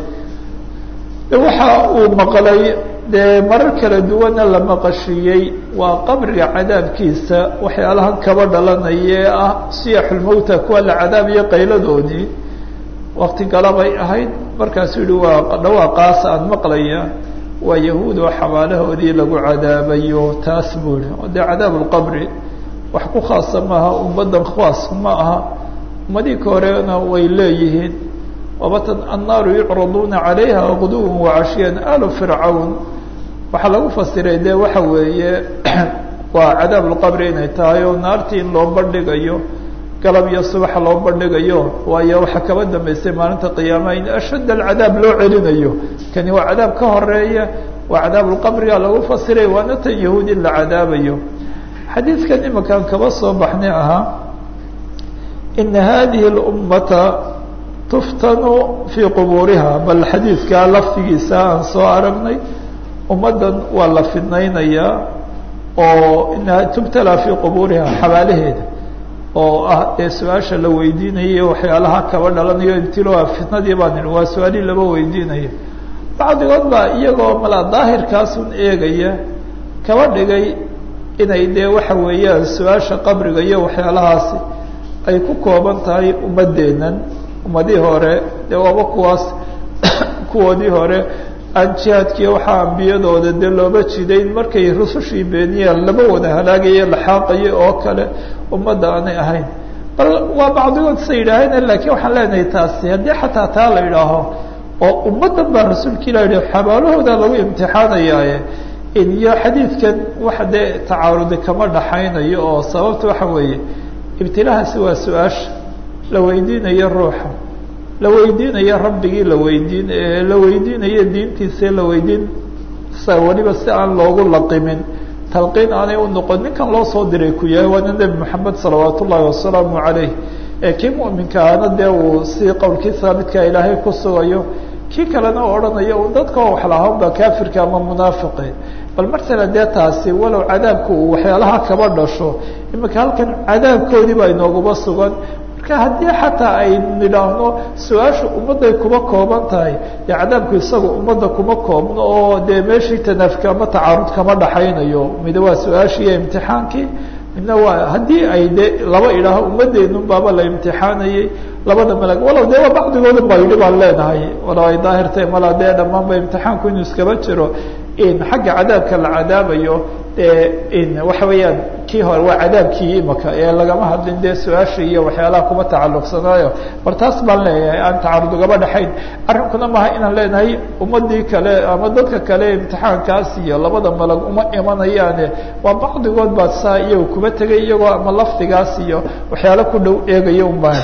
waxa uu maqlay dee marar kala duwana la maqashiiyey waa qabriga cadaabkiisa waxyaalahan kaba dhalanaya ee ah siyaxulmowta kuwa la cadaabayo qayladoodii wakti galabay ahayd markaasuu yihi waa dhawaaqaas aan maqlaya waa yahuud oo xabaalahoodii lagu cadaabayo taas buu yihi oo dee cadaab lqabri wax ku khaasa maaha ummaddan khaas ma aha ummadii ka horena way leeyihiin wabatan annaaru yucraduuna calayha guduwan wacashiyan alu fircawn waxaa lagu fasiray dee waxa weeye waa cadaab lqabri inay tahay oo naartii in loo bandhigayo galab iyo subaxa loo bandhigayo waayo waxaa kaba dambeysay maalinta qiyaamaha in ashadd alcadaab loo celinayo kani waa cadaab ka horeeya waa cadaab lqabriga lagu fasiray waana tan yahuud in la cadaabayo xadiidkan imakaan kaba soo baxnay ahaa ina hadihi اlummata tuftanu fii qubuuriha bal xadiidkaa laftigiisa aan soo aragnay ummaddan waa la fidnaynayaa oo inaha tubtalaa fii qubuuriha xabaalaheeda oo ah ee su-aasha la weydiinayo waxyaalaha kaba dhalanayo ibtiloa fitnadii baan idhi waa su-aalihii laba weydiinaya bacdigood baa iyagoo mala daahirkaasun eegaya kaba dhigay inay dee waxa weeyaan su-aasha qabriga iyo waxyaalahaasi ay ku kooban tahay ummadeennan ummadii hore dee waaba kuwaas kuwoodii hore aan jihaadkiiyo waxaa ambiyadooda dee looba jidayn markay rusushii beeniyaan laba wada halaagayo laxaaqayo oo kale ummadda aanay ahayn bal waa bacdigood sa yidhaaheen laakiin waxaan leenahay taasi haddii xataa taa la idhaaho oo ummaddan baa rasuulka ilah yihi xabaalahooda lagu imtixaanayaaye iyo xadiidkan waxa dee tacaarudi kama dhaxaynayo oo sababta waxa weeye ibtilahaasi waa su-aasha la weydiinayo ruuxa la weydiinayo rabbigii la weydiin la weydiinayo diintiisa la weydiin sa weliba si aan loogu laqimin talqiin aanay u noqon ninkan loo soo diray ku yahay waana nebi moxamed salawaat ullaahi wasalaamu calayh ee kii mu'minka ahna dee uu si qowlkii saabidka ilaahay ku sugayo kii kalena u odhanayo un dadka wax lahaanba kaafirka ama munaafiqi bal martala dee taasi walow cadaabka uu waxyaalaha kaba dhasho iminka halkan cadaabkoodii baa inooguba sugan marka haddii xataa ay nidhaahno su-aasha ummadday kuma kooban tahay dee cadaabku isaga ummadda kuma koobno oo dee meeshii tanaafka ama tacaarud kama dhaxaynayo mida waa su-aashii iyo imtixaankii midna waa haddii ay de laba idhaaho ummadeenun baaba la imtixaanayay labada malag walow dee waa bacdigooda ba yidhi baan leenahay walow ay daahirtay mala dee dhammaanba imtixaanku inuu iskaba jiro in xagga cadaabka la cadaabayo dee waxa weeyaan kii hore waa cadaabkii imaka ee lagama hadlin dee su-aasha iyo waxyaalaha kuma tacalluqsanaayo war taas baan leeyahay aan tacarud ugaba dhaxayn arrinkuna maaha inaan leenahay ummadii kale ama dadka kale imtixaankaas iyo labada malag uma imanayaane waa bacdigood baa saa iyago kuba tegay iyagoo ama lafdigaas iyo waxyaalo ku dhow eegaya un baan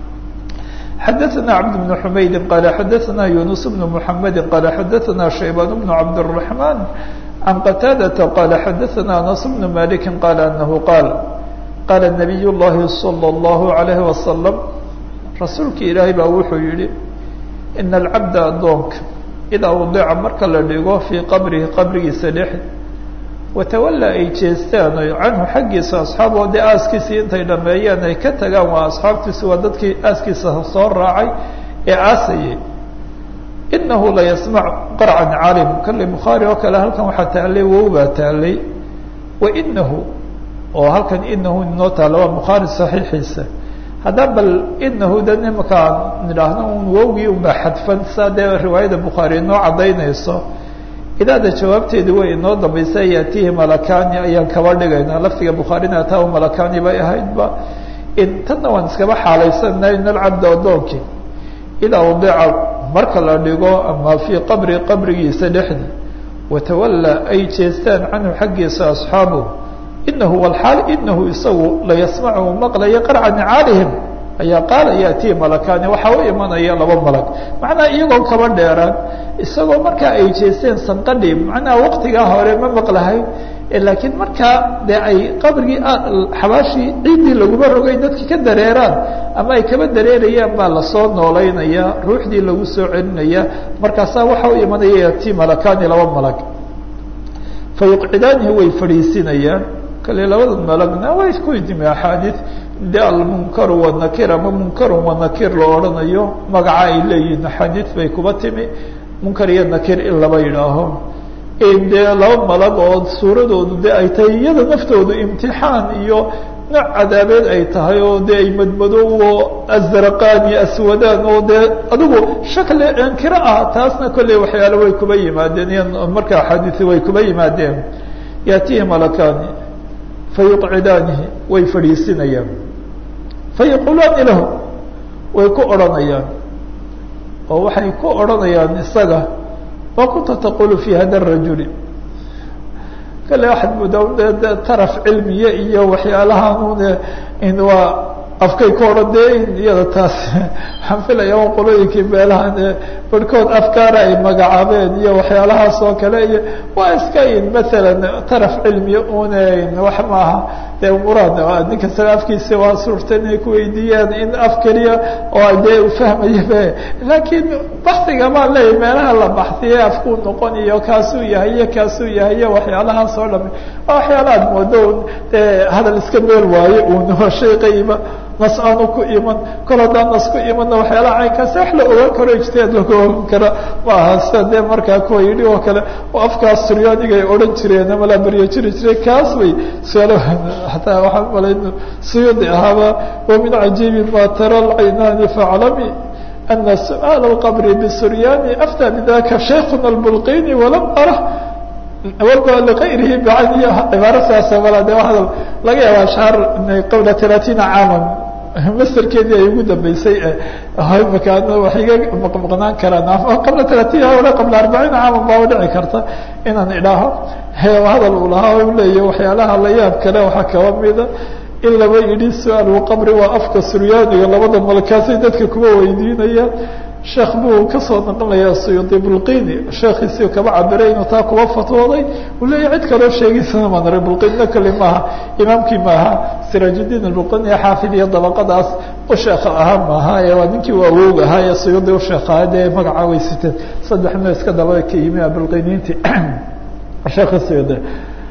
xadaثna cبد بن حmayd qال xadaثna يuنس بن محمد qال xadaثna شhaybان بن عبدالرحمن عن qتاadة qال xadaثna أنس بن مالك qال أنه qاaل qاla نبiي الlahi صلى الله عليه وسلم rasuulki ilaahay baa wuxuu yihi إن الcabda adoonka إdaa wadica marka la dhigo fيi qabrihi qabrigiisa dhex watawalla ay jeestaan canhu xaggiisa asxaaboo dee aaskiisii intay dhameeyeen ay ka tagaan waa asxaabtiisi waa dadkii aaskiisa soo raacay ee aasayay inahu la yasmac qarcan calim kale bukhaari oo kale halkan waxaa taalay wow baa taalay wainahu oo halkan inahu inoo taalo waa bukhaari saxiixiisa haddaa bal inahu da nimankaan nidhaahno un wowgii unbaa xadfan saa dee riwaayada bukhaari inoo caddaynayso idaada jawaabteedi way inoo dambaysa yaatihi malakani ayaan kaba dhigaynaa laftiga bukhaarina ataa malakani bay ahaydba tanna waan iskaba xaalaysanaa in alcabda adoonkii idaa wadica marka la dhigo ama fii qabri qabrigiisa dhexdi watawalla ay jeestaan canhu xaggiisa asxaabuhu inahu walaal inahu isagu la yasmacu maqlaya qarca nicaalihim ayaa qaala yaatihi malakani waxaa u imanaya laba malag macnaa iyagoo kaba dheeraan isagoo markaa ay jeesteen sanqadhi macnaha waqtigaa hore ma maqlahayn laakiin markaa dee ay qabrigii xabaashii ciiddii laguma rogay dadki ka dareeraan ama ay kaba dareerayaan baa lasoo noolaynaya ruuxdii lagu soo celinaya markaasaa waxaa u imanaya yaatihi malakani laba malag fa yuqcidaanihi way fadhiisinayaan kale labada malagna way ku yimi axaadiid de almunkaru wanakir ama munkaru wanakir la odhanayo magaca ay leeyihiin axaadiid bay kuba timi munkar iyo nakir in laba yidhaaho dee laba malag oo suuradoodu de ay tahay iyada naftoodu imtixaan iyo nooc cadaabeed ay tahay oo dee ay madmadow oo azraqaan iyo aswadaan oo dee adigu shakli inkiro ah taasna kolley waxyaale way kuba yimaadeen iyo marka axaadiisi way kuba yimaadeen yaatihi malakani fayuqcidaanihi way fadhiisinayaan fayaqulaani lahu way ku odhanayaan oo waxay ku odhanayaan isaga ma kunta taqulu fi hada rajuli kale waxaad moodaa taraf cilmiye iyo waxyaalahan in waa afkay ku odhan dee iyada taas waxaan filaya waa qolooyinkii meelahan barhkood afkaara ay magacaabeen iyo waxyaalahaas oo kale iyo waa iska in maalan taraf cilmiye unayn wax maaha dee muraad ninka saga afkiisa waa suurta inay kuweydiiyaan in af keliya oo dee u fahmayabe laakiin baxiga baan leeyahy meelaha la baxsiye afkuu noqon iyo kaasuu yahay iyo kaasuu yahay iyo waxyaalahaas oo dhami waa waxyaalahaad moodo dee hadal iska meel waaye uun waa shay qayba nas aanu ku iman kol haddaan nas ku imanna waxyaalaha caynkaasi wax la ogaan karo ijtihaad lagu ogan kara ma aha sida dee markaa kuwa yidhi oo kale oo afkaas suryaaniga ay odhan jireen ama la baryo jiri jiray kaas bay suaal hataa waxaan malay suyudi ahaaba wa min cajiibi ma tara alcaynaani faclami ana su'aala alqabri bisuryani aftaa bidaka shaykhuna albulqini walam arah walba liqayrihi bacaniya cibaaro saasa mala de hadal laga yaaba ashhaar qabla talaatiina caaman masterkeedii ay ugu dambeysay makaana waxay iga maqmaqnaan karaan ama qabla talaatiina wala qabla arbaciina caaman baa dhici karta inaan idhaaho hadal uu lahaa u leeyahy waxyaalaha la yaab kale waxaa kaba mida in laba yidhi su-aalu qabri waa afka suryaaniga labada malkaasay dadka kuwa weydiinaya sheekh buu kasoo naqlaya suyuudi bulqini sheekhiisii kaba cabiray inuu taa kuba fatwooday uu leeyahy cid kaloo sheegiisana maan aray bulqinina kali maaha imaamkii maaha siraajuddiin albulqini xaafid iyo dabaqadaas u sheekha ahaa maaha ee waa ninkii u awowg ahaa ee suyuudi u sheekhaha dee magaca way siteen saddex no iska daba ka yimi bulqiniintii sheekhi suyuudi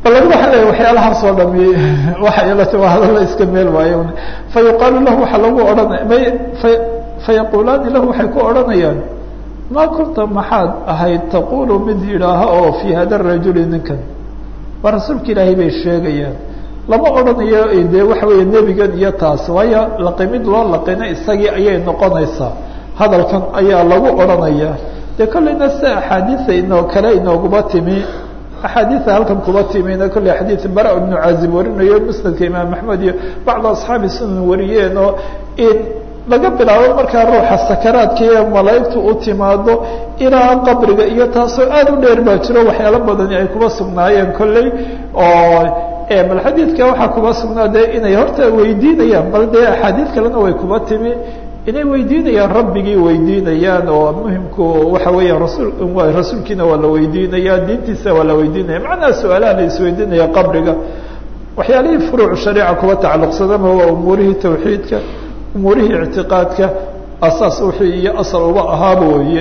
bal waxa leeyahay waxyaalahaas oo dhami waxa yeelata waa hadal iska meel waayo fayuqaalu lahu waxa lagu oranay fayaqulaani lahu waxay ku oranayaan ma kunta maxaad ahayd taqulu mid yidhaaha oo fi hada rajuli ninkan waa rasuulka ilaahay bay sheegayaan lama odhanayo dee waxa weeye nebigan iyo taas waayo laqimid loo laqina isagii ayay noqonaysaa hadalkan ayaa lagu odhanaya dee kolleyna si axaadiisa inoo kale inooguba timi axaadiisa halkan kuba timina kolley xadiid bara ibnu caazib warinayo musnadka imaam axmed iyo bacda asxaabi sunan wariyeen oo in laga bilaabo markaa ruuxa sakaraadka iyo malaa'igtu u timaado ilaa qabriga iyo taasoo aada u dheer baa jiro waxyaalo badani ay kuba sugnaayeen kolley oo bal xadiidka waxaa kuba sugnaa dee inay horta weydiinayaan bal dee axaadiid kalena way kuba timi inay weydiinayaan rabbigii weydiinayaan oo muhimku waxa weeya rasul rasuulkiina waa la weydiinaya diintiisa waa la weydiinaya macnaha su-aalaha la isweydiinaya qabriga waxyaalihii furuuc shariica kuba tacalluqsadama waa umuurihii tawxiidka umuurihii ictiqaadka asaas wixii iyo asal uba ahaaba weeye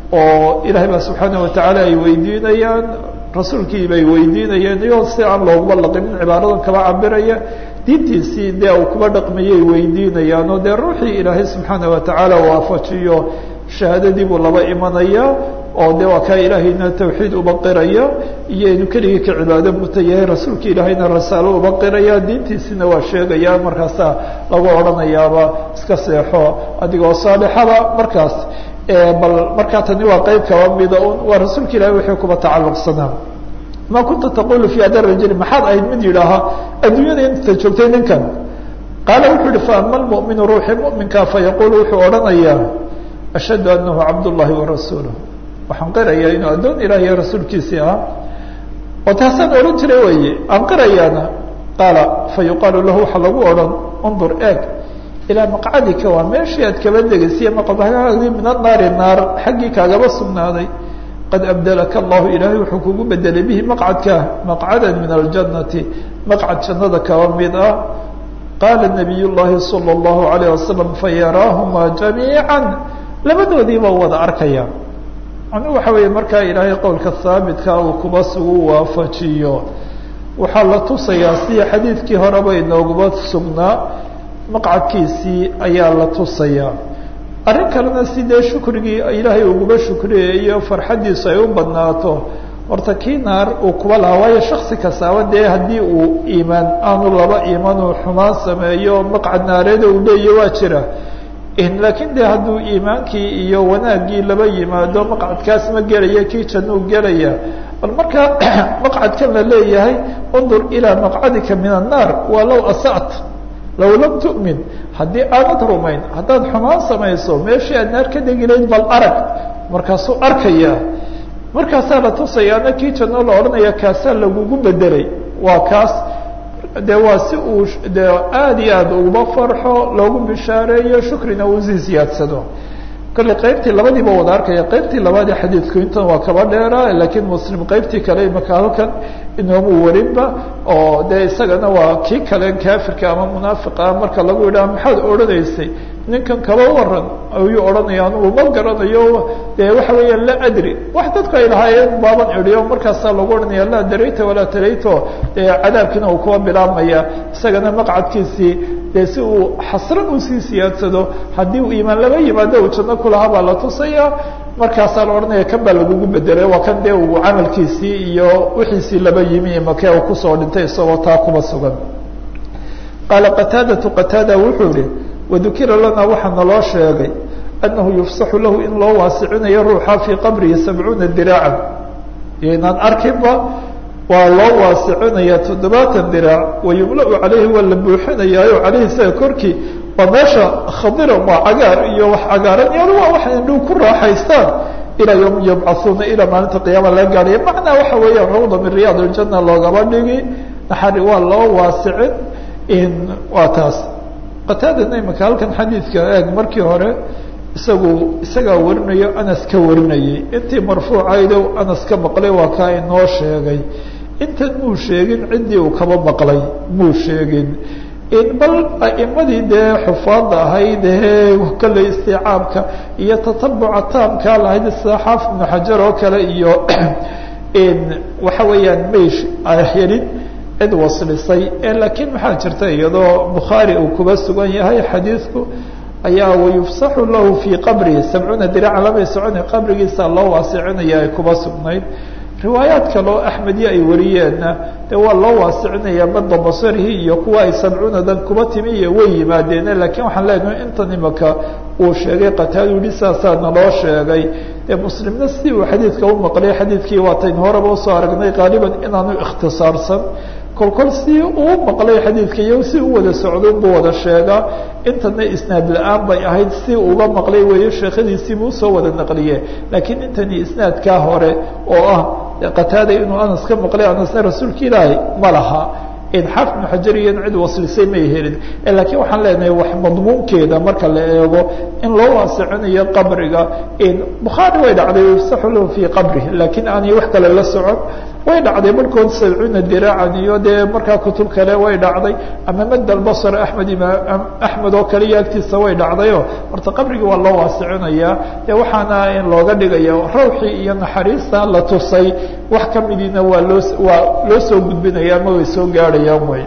oo ilaahay baa subxaanaه watacaala ay weydiinayaan rasuulkii bay weydiinayeen iyo si aan looguba laqimin cibaaradan kaba cabiraya diintiisii dee uu kuba dhaqmayay weydiinayaan oo dee ruuxii ilaahay subxaanaه watacaala waafajiyo shahaadadii buu laba imanaya oo de waa kaa ilaahayna tawxiid uba qiraya iyo inuu keligii ka cibaado muta yahay rasuulka ilaahayna rasaalo uba qiraya diintiisina waa sheegaya markaasaa lagu odhanayaaba iska seexo adigoo saalixaba markaas bal markaa tani waa qeyb kaba mida un waa rasuulka ilahay wixii kuba tacalluqsanaa ma kunta taqulu fi hada rajuli maxaad ahayd mid yidhaaha adduunyada inta joogtay ninkan qaala wuxuu yihi faama lmu'minu ruuxi mu'minka fayaqulu wuxuu odhanayaa ashhadu anahu cabdullahi warasuuluh waxaan qirayaa inuu addoon ilaah iyo rasuulkiisii ah oo taasaan odhan jiray weye aan qirayaana qaala fayuqaalu lahu waxaa lagu odhan undur eeg ilaa maqcadika waa meeshii aad kaba degaysiiyo maqcadkaagii min annaari naar xaggii kaagaba sugnaaday qad abdelaka allahu ilaahay wuxuu kugu bedelay bihi maqcadka maqcadan min aljannati maqcad jannada kaba mid ah qaala nabiy llahi sala allahu alayh wasalam fayaraahumaa jamiica labadoodiiba wada arkaya macnuu waxa weeye markaa ilaahay qowlka haabitka uu kuba sugu waafajiyo waxaa la tusayaa sida xadiidkii horeba inooguba sugnaa maqcadkiisii ayaa la tusayaa arrin kalena sidee shukrigii ilaahay uguba shukriyayo farxaddiisu ay u badnaato horta kii naar uu kuba lahaa waayo shaksi kastaaba dee haddii uu iimaan aanu laba iimaan uu xumaan sameeyo maqcad naareeda uu leeya waa jira laakiin de hadduu iimaankii iyo wanaaggii laba yimaado maqcadkaas ma gelaya kii jannuu gelaya bal markaa maqcadkan la leeyahay undur ilaa maqcadika min annaar waa low asa't low lam tu'min haddii aanad rumayn haddaad xumaan samayso meeshii aad naar ka degi layd bal arag markaasuu arkaya markaasaa la tusayaana kii janno la odhanaya kaasaa lagugu bedelay waa kaas de waa si uu de aada iyo aada uguba farxo loogu bishaareeyo shukrina uu sii siyaadsado kolley qeybtii labadiiba wada arkaya qeybtii labaadee xadiidku intan waa kaba dheera laakiin muslim qeybtii kale imaka halkan inoomu warinba oo de isagana waa kii kale kaafirka ama munaafiqa marka lagu yidhaha maxaad odhanaysay ninkan kaba waran ayuu odhanaya anugu ma garanayo de waxa weeyaan laa adri wax dadku ay lahaayeen baaban idhiyo markaasaa lagu odhanaya laa darayta walaa tarayto dee cadaabkiina uu kuwa bilaabmaya isagana maqcadkiisii dee si uu xasran uu sii siyaadsado haddii uu iimaan laba yimaado uu janno kulahaa baa la tusaya markaasaa la odhanaya kan baa lagugu bedelay waa kan dee uu camalkiisii iyo wixiisii laba yimi makee uu kusoo dhintay isagoo taa kuba sugan qaala qataadatu qataada wuxuu ihi wadukira lana waxaa naloo sheegay annahu yufsaxu lahu in loo waasicinayo ruuxa fii qabrihi sabcuuna diraacan yaynaan arkinba waa loo waasicinaya toddobaatan diraac wayumla-u calayhi waa la buuxinayaayo calayhi isaga korkii waa meesha khadiran waa cagaar iyo wax cagaaran iyado waa wax indhuu ku raaxaystaan ilaa yawmi yubcathuuna ilaa maalinta qiyaama laga gaadhaya macnaa waxa weeyaan rawda min riyaad iljanna loogaba dhigi naxari waa loo waasicin in waa taas qataadana imaka halkan xadiidka eeg markii hore isagu isagaa warinayo anas ka warinayay intii marfuucaydo anas ka maqlay waa kaa inoo sheegay intan muu sheegin ciddii uu kaba maqlay muu sheegin bal a'imadii dee xufaadda ahayd ee kale istiicaabka iyo tatabuca taamkaa lahayd sida xaafid ibnu xajar oo kale iyo waxa weeyaan maysh helin cid waslisay laakiin maxaa jirta iyadoo bukhaari uu kuba sugan yahay xadiidku ayaa wayufsaxu lahu fii qabrihi sabcuuna diraacan lamay socona qabrigiisa loo waasicinaya ay kuba sugnayd riwaayaad kaloo axmediya ay wariyeenna dee waa loo waasicinaya badda basarihi iyo kuwa ay sabcuunadan kuba timi iyo way yimaadeene laakiin waxaan leenahay intan imaka uu sheegay qataadu yihi saasaana loo sheegay dee muslimna si uu xadiidka u maqlay xadiidkii waatayn horeba usoo aragnay qaaliban inaanu ikhtisaarsan kolkol si uu maqlay xadiidka iyo si u wada socdo buu wada sheegaa intana isnaad la-aan bay ahayd si uba maqlay weeyo sheekhadiisiibuu usoo wada naqliye laakiin intani isnaadkaa hore oo ah qataada inuu anas ka maqlay anasna rasuulka ilaahay ma laha xaafid ibnu xajar iyo cid waslisay may helin laakiin waxaan leenahay wax madmuunkeeda marka la eego in loo waasicinayo qabriga bukhaari way dhacday yufsaxu lahu fii qabrihi laakiin aanay wax kale la socon way dhacday markood sabcuuna diraacan iyo dee markaa kutub kale way dhacday ama mad albasr axmed imaam axmed oo kale iyo agtiisa way dhacdayo horta qabrigii waa loo waasicinaya dee waxaana in looga dhigayo rawxii iyo naxariista la tusay wax kamidiina waa loo waa loo soo gudbinaya ama way soo gaadhayaan way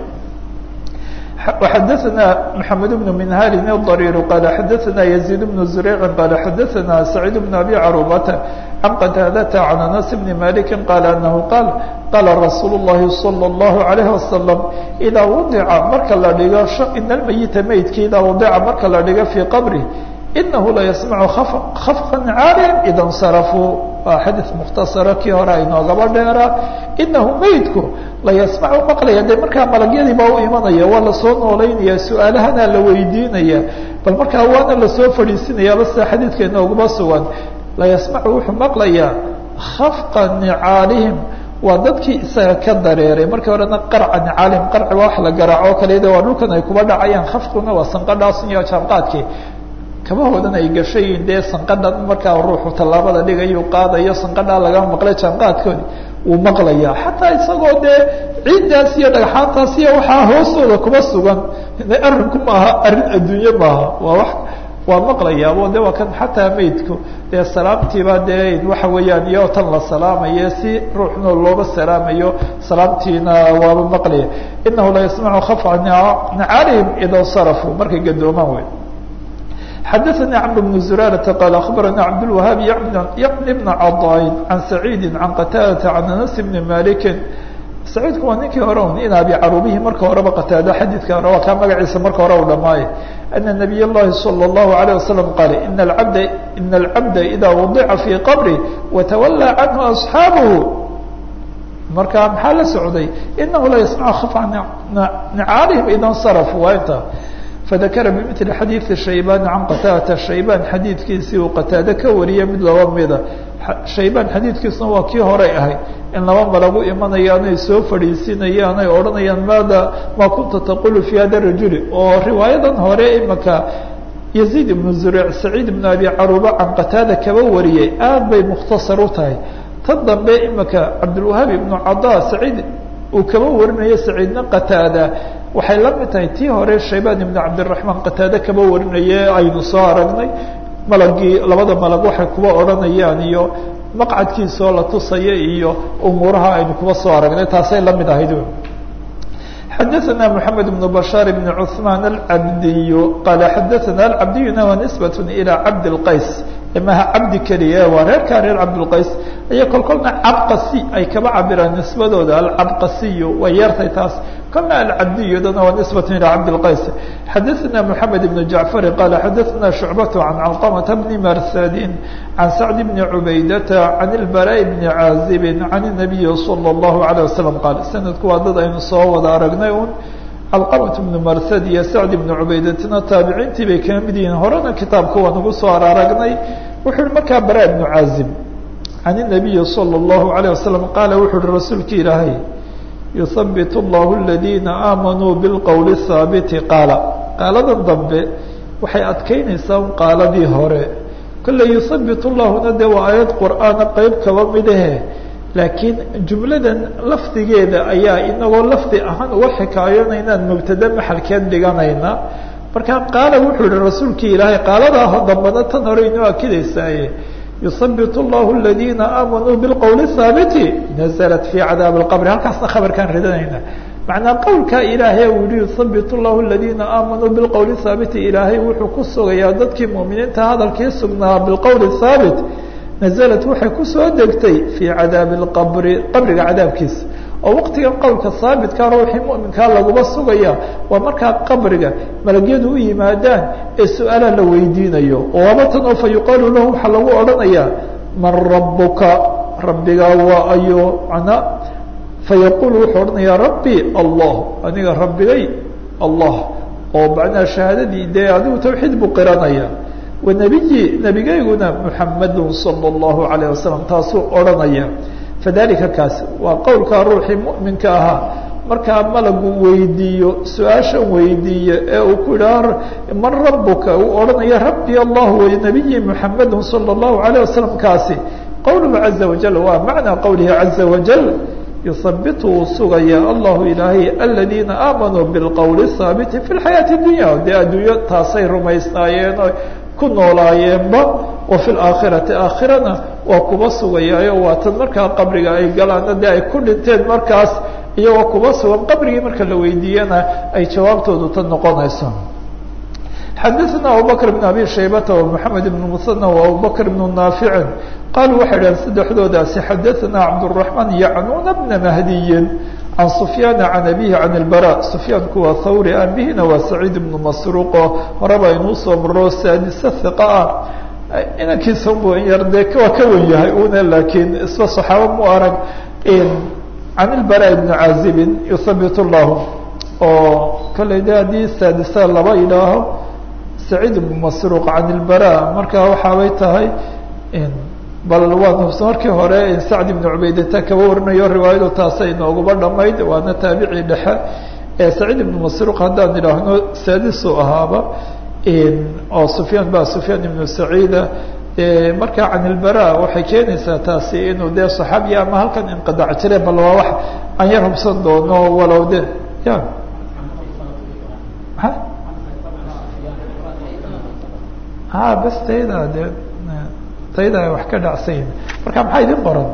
وxadثna محamed بن منhal الضرير qال xadثna يزيد بن زريع qال xadثna سعيد بن أbي cروبة عن qتاadة عن أنس بن مالك qال أنه qال qال رsuuل اللhi صلى الله عليه وسلم إdaa وضca marka la dhigo iن الميت maydka idaa وضca marka la dhigo في qبره إنه laيسمع خفقا cاalيا إda انصرفوا waa xadيث مkhtaصرa kii hore aynoogaba dheera inahu maydku layasmacu maqlaya de markaa malagyadii baa u imanaya waa lasoo noolaynaya su-aalahana la weydiinaya bal markaa waana lasoo fadhiisinaya basta xadiidka inooguma sugan layasmacu wuxuu maqlayaa khafqa nicaalihim waa dadkii isaga ka dareeray markii horena qarca nicaalihim qarci waa wax la garaaco o kale waa dhulkan ay kuba dhacayaan khafquna waa sanqadhaas iyo jaanqaadkii kabahoodan ay gashayiin dee sanqadhan markaa ruuxu tallaabada dhigayu qaadayo sanqadhaa laga maqlay jaanqaadkoodi wuu maqlayaa xataa isagoo dee ciiddaas iyo dhagxaantaas iyo waxaa hoostooda kuma sugan arrinku maaha arrin adduunye maaha waa wa waa maqlayaabo de waa kan xataa maydku dee salaamtiiba dee waxa weeyaan iyo tan la salaamayo si ruuxna looba salaamayo salaamtiina waaba maqlaya inahu la yasmacu khafca nicaalihim idaa sarafuu markay gadoomaan wey xadثnي cمر بن زرارة qال أخبرnا cبدالوهاaب يعن بن cضاء عن سعيد عن qتاadة عن أنس بن مالك سعيidku waa ninkii hore un in abi carubihi marka horeba qataada xadiidka hore waa kaa magaciisa marka hore u dhamaaye أن نبي الlahi صلى الله عليه وسلم qال إن العبد إن العبد إdا وضca في qبره وتولى عنه أصحاaبه marka maxaa la socday إنه la يسمع خفع نعاalهم إda انصرفوا waa inta فذakra بmثل xadيiثi شhaybاn can qتاadة shaybاn xadiidkiisii uu qataade ka wariyay mid laba mida shaybاn xadiidkiisuna waa kii horay ahayd in laba malagu imanayaan ay soo fadhiisinayaan ay odhanayaan maada ma kunta taqul في hada الرajuل oo riwaayadan hore imaka يزيد بن زurيع سacيid بن أbي caruba can qataada kaba wariyay aad bay mukhtasar u tahay tan dambe imaka cabdالوهاaب iبن caضا سacيid uu kaba warinayo سacيidna qataada waxay la mid tahay tii hore shaybaan ibn cabdiraxmaan qataade kaba warinaye aynu soo aragnay malagii labada malag waxay kuba odhanayaan iyo maqcadkiisoo la tusaya iyo umuuraha aynu kuba soo aragnay taasay la mid ahayd xadaثna mحamed بن بشhاaر بن cثmaan الcabdiy qala xadaثna الcabdiyuna wa nisbaة ilى cabd الqays maha cabdi keliya waa reerkaa reer cabdالqays iyo kol kolna cabqasi ay kaba cabiraan nisbadooda alcabqasiy way yartay taas kolna alcabdiyadana waa nisbaة ilى cabdالqays xadaثna mحamed بن jaعفar qala xadaثna شhucbaة can calqمة bni marsadin can sacd bni cubaydata can اlbarاء bni caazib can النabiyi slى الlahu عalيه waslم qaal sanadku waa dad aynu soo wada aragnay un calqamat bnu marsad iyo sacd ibnu cubaydatina taabiciintii bay kala mid yihiin horena kitaabka waa nagu soo aragnay wuxuu yihi markaa bara ibnu caazib can الnabiyi salى الlahu عalيه wasalam qaala wuxuu uhi rasuulki ilaahay yuhabit اllahu اladiina aamanuu biاlqowl الhaabiti qaala qaaladan dambe waxay adkeynaysaa un qaaladii hore kolley yuhabit llahuna de waa aayad qur'aana qeyb kaba midahe laakiin jumladan lafdigeeda ayaa inagoo lafdi ahaan uga xikaayonaynaan mubtade maxalkeed dhiganayna markaa qaala wuxuu yihi rasuulkii ilaahay qaaladaa dambana tan hore inoo akidaysaaye يثبت الله الذين آمنوا بالqول الثابت نزلت في عdاaب الqبر halkaasna khabarkaan ridanayna مaعنaa qowlka ilaahay u yihi يثبت الله الذينa آمنوا بالqول الثابت ilaahay wuxuu ku sugayaa dadkii مؤمiniinta hadalkii sugnaa بالqول الثابت نزلت waxay kusoo degtay في عdاaب الqبر qabriga cadaabkiisa oo waqtigan qowlka haabitka ruuxii mu'minkaa laguma sugaya waa markaa qabriga malagyadu u yimaadaan ee su-aala la weydiinayo oo abatan oo fa yuqaalu lahu waxaa lagu odhanayaa man rabuka rabbigaa waa ayo ana fayaqulu wuxuu odhanayaa rabbi allah aniga rabbigay allah oo macnaha shahaadadii dee adigu tawxiid buu qiranaya wanabiyi nebigayguna muxamadu sala allahu calayh wasalam taasuu odhanaya fadalika kaas waa qowlkaa ruuxii mu'minka ahaa markaa malagu weydiiyo su-aashan weydiiye ee uu ku yidhaha man rabuka uu odhanaya rabbi allah way nabiyi muxamadu sala allahu calayh wasalam kaasi qowluhu caza wajal waa macnaa qowlihi caza wajal yuhabitu uu sugaya allahu ilaahay aladiina aamanuu bilqowli haabiti fi lxayaati dunya dee adduunyo taasay rumaysnaayeen oo ku noolaayeenba wa fi laakhirati aakhirana waa kuba sugayaayo waa tan markaa qabriga ay galaana dee ay ku dhinteen markaas iyagoo kuba sugan qabrigii marka la weydiiyana ay jawaabtoodu tan noqonayso xadaثna abubakr bn abi shaybata ومحamed bn muثanى وabubakr bn naafici qaaluu waxay dhaheen saddexdoodaasi xadaثna cabdالرaحman yacnuna bna mahdiyin can sufyaana can abihi can اlbara sufyaanku waa thawri abihina waa saciid bnu masruuqo horeba inuu soo maro saadisa hiqa ah inankiisa bu in yar dee waa ka wen yahay una laakiin isba صaxaaba mu arag can ilbara bni caazibin yuhabit llahu oo kalley de haddii saadisa laba idhaaho saciid bnu masruuq can ilbara markaa waxaabay tahay bal waan hubsa markii hore sacd ibnu cubaydata kaba warinayo riwaayadu taasay inoogaba dhamayd waana taabicii dhexe ee saciid ibnu masruuq haddaan idhaahno saadisu ahaaba oo sufyaan ba sufyaan ibnu saciida markaa can ilbara waxay keenaysaa taasi inuu dee saxaabiya ama halkan inqidaac jire bal waa wax aan yar hubsan doono walow de ya a bas tayda de tayda ay wax ka dhacsayn marka maxaa idin qoran